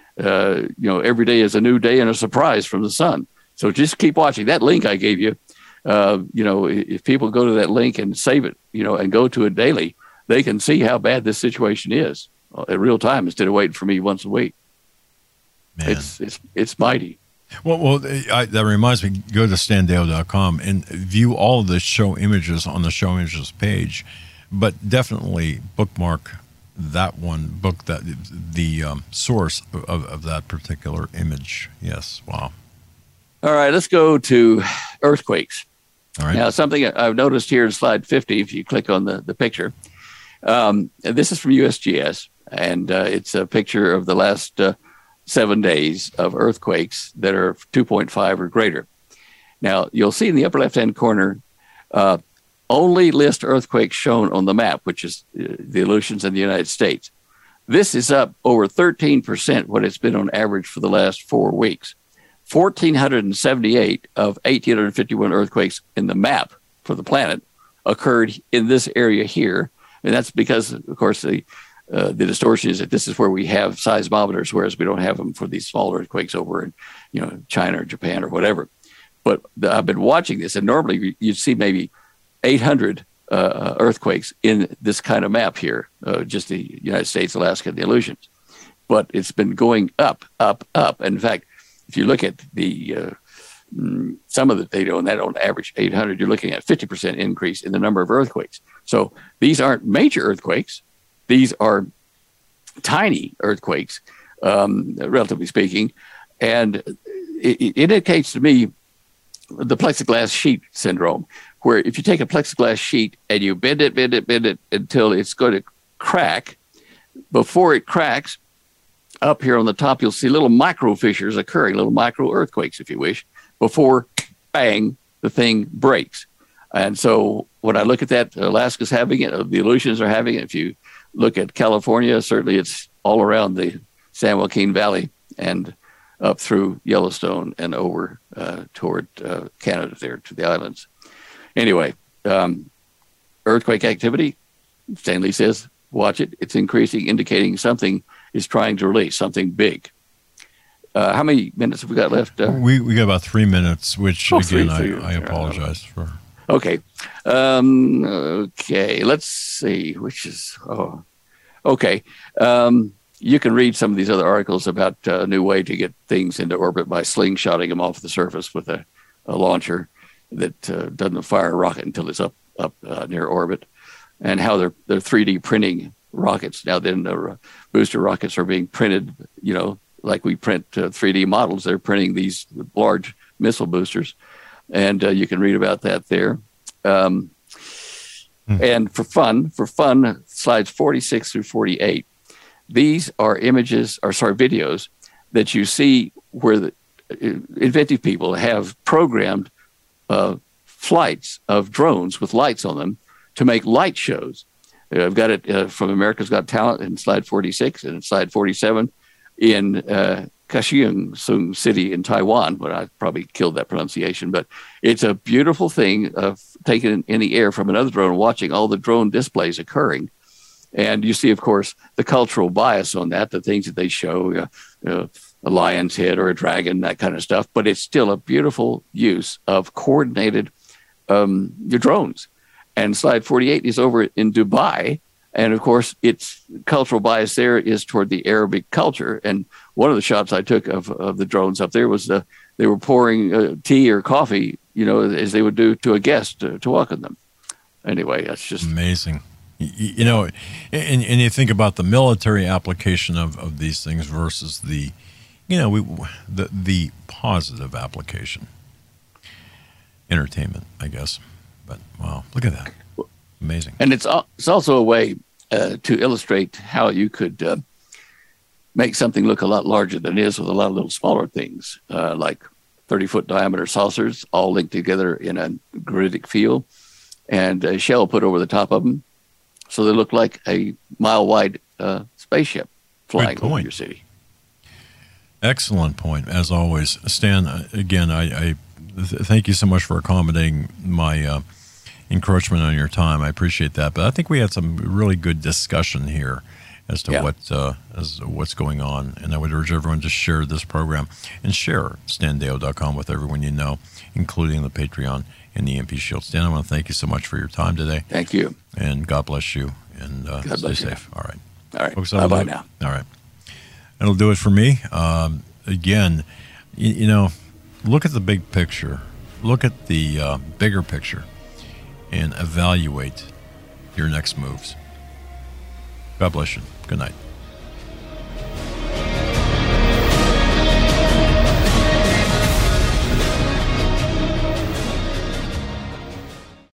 Every day is a new day and a surprise from the sun. So just keep watching. That link I gave you if people go to that link and save it, and go to it daily, they can see how bad this situation is at real time instead of waiting for me once a week. Man. It's mighty. Well, that reminds me, go to standeo.com and view all of the show images on the show images page, but definitely bookmark that one, book that the source of that particular image. Yes. Wow. All right, let's go to earthquakes. All right. Now, something I've noticed here in slide 50, if you click on the picture, this is from USGS, and it's a picture of the last 7 days of earthquakes that are 2.5 or greater. Now, you'll see in the upper left-hand corner, only list earthquakes shown on the map, which is the Aleutians in the United States. This is up over 13% what it's been on average for the last 4 weeks. 1,478 of 1,851 earthquakes in the map for the planet occurred in this area here. And that's because, of course, the distortion is that this is where we have seismometers, whereas we don't have them for these small earthquakes over in, China or Japan or whatever. But I've been watching this, and normally you'd see maybe 800 earthquakes in this kind of map here, just the United States, Alaska, and the Aleutians. But it's been going up, up, up. And in fact, if you look at the some of the data on that, on average 800, you're looking at 50% increase in the number of earthquakes. So these aren't major earthquakes. These are tiny earthquakes, relatively speaking. And it indicates to me the plexiglass sheet syndrome, where if you take a plexiglass sheet and you bend it until it's going to crack, before it cracks, up here on the top, you'll see little micro fissures occurring, little micro earthquakes, if you wish, before, bang, the thing breaks. And so when I look at that, Alaska's having it, the Aleutians are having it. If you look at California, certainly it's all around the San Joaquin Valley and up through Yellowstone and over toward Canada there to the islands. Anyway, earthquake activity, Stanley says, watch it. It's increasing, indicating something is trying to release, something big. How many minutes have we got left? We got about 3 minutes, which, again, I apologize for. Okay. Okay, let's see, okay. You can read some of these other articles about a new way to get things into orbit by slingshotting them off the surface with a launcher that doesn't fire a rocket until it's up near orbit, and how they're 3D printing rockets. Now then, the booster rockets are being printed, like we print 3D models. They're printing these large missile boosters, and you can read about that there. And for fun, slides 46 through 48, these are videos that you see where the inventive people have programmed flights of drones with lights on them to make light shows. I've got it from America's Got Talent in slide 46 and in slide 47 in Kaohsiung City in Taiwan, but I probably killed that pronunciation. But it's a beautiful thing of taken in the air from another drone, watching all the drone displays occurring. And you see, of course, the cultural bias on that, the things that they show, a lion's head or a dragon, that kind of stuff. But it's still a beautiful use of coordinated drones. And slide 48 is over in Dubai. And of course, its cultural bias there is toward the Arabic culture. And one of the shots I took of the drones up there was they were pouring tea or coffee, as they would do to a guest to welcome them. Anyway, that's just amazing. And you think about the military application of these things versus the positive application, entertainment, I guess. But wow, look at that. Amazing. And it's also a way to illustrate how you could make something look a lot larger than it is with a lot of little smaller things, like 30-foot diameter saucers, all linked together in a granitic field, and a shell put over the top of them, so they look like a mile-wide spaceship flying over your city. Excellent point, as always. Stan, again, I thank you so much for accommodating my encroachment on your time. I appreciate that. But I think we had some really good discussion here as to what's going on. And I would urge everyone to share this program and share standeo.com with everyone you know, including the Patreon and the EMP Shield. Stan, I want to thank you so much for your time today. Thank you. And God bless you. And stay safe. You. All right. All right. Folks, bye-bye now. All right. That'll do it for me. Again, you know, look at the big picture. Look at the bigger picture and evaluate your next moves. God bless you. Good night.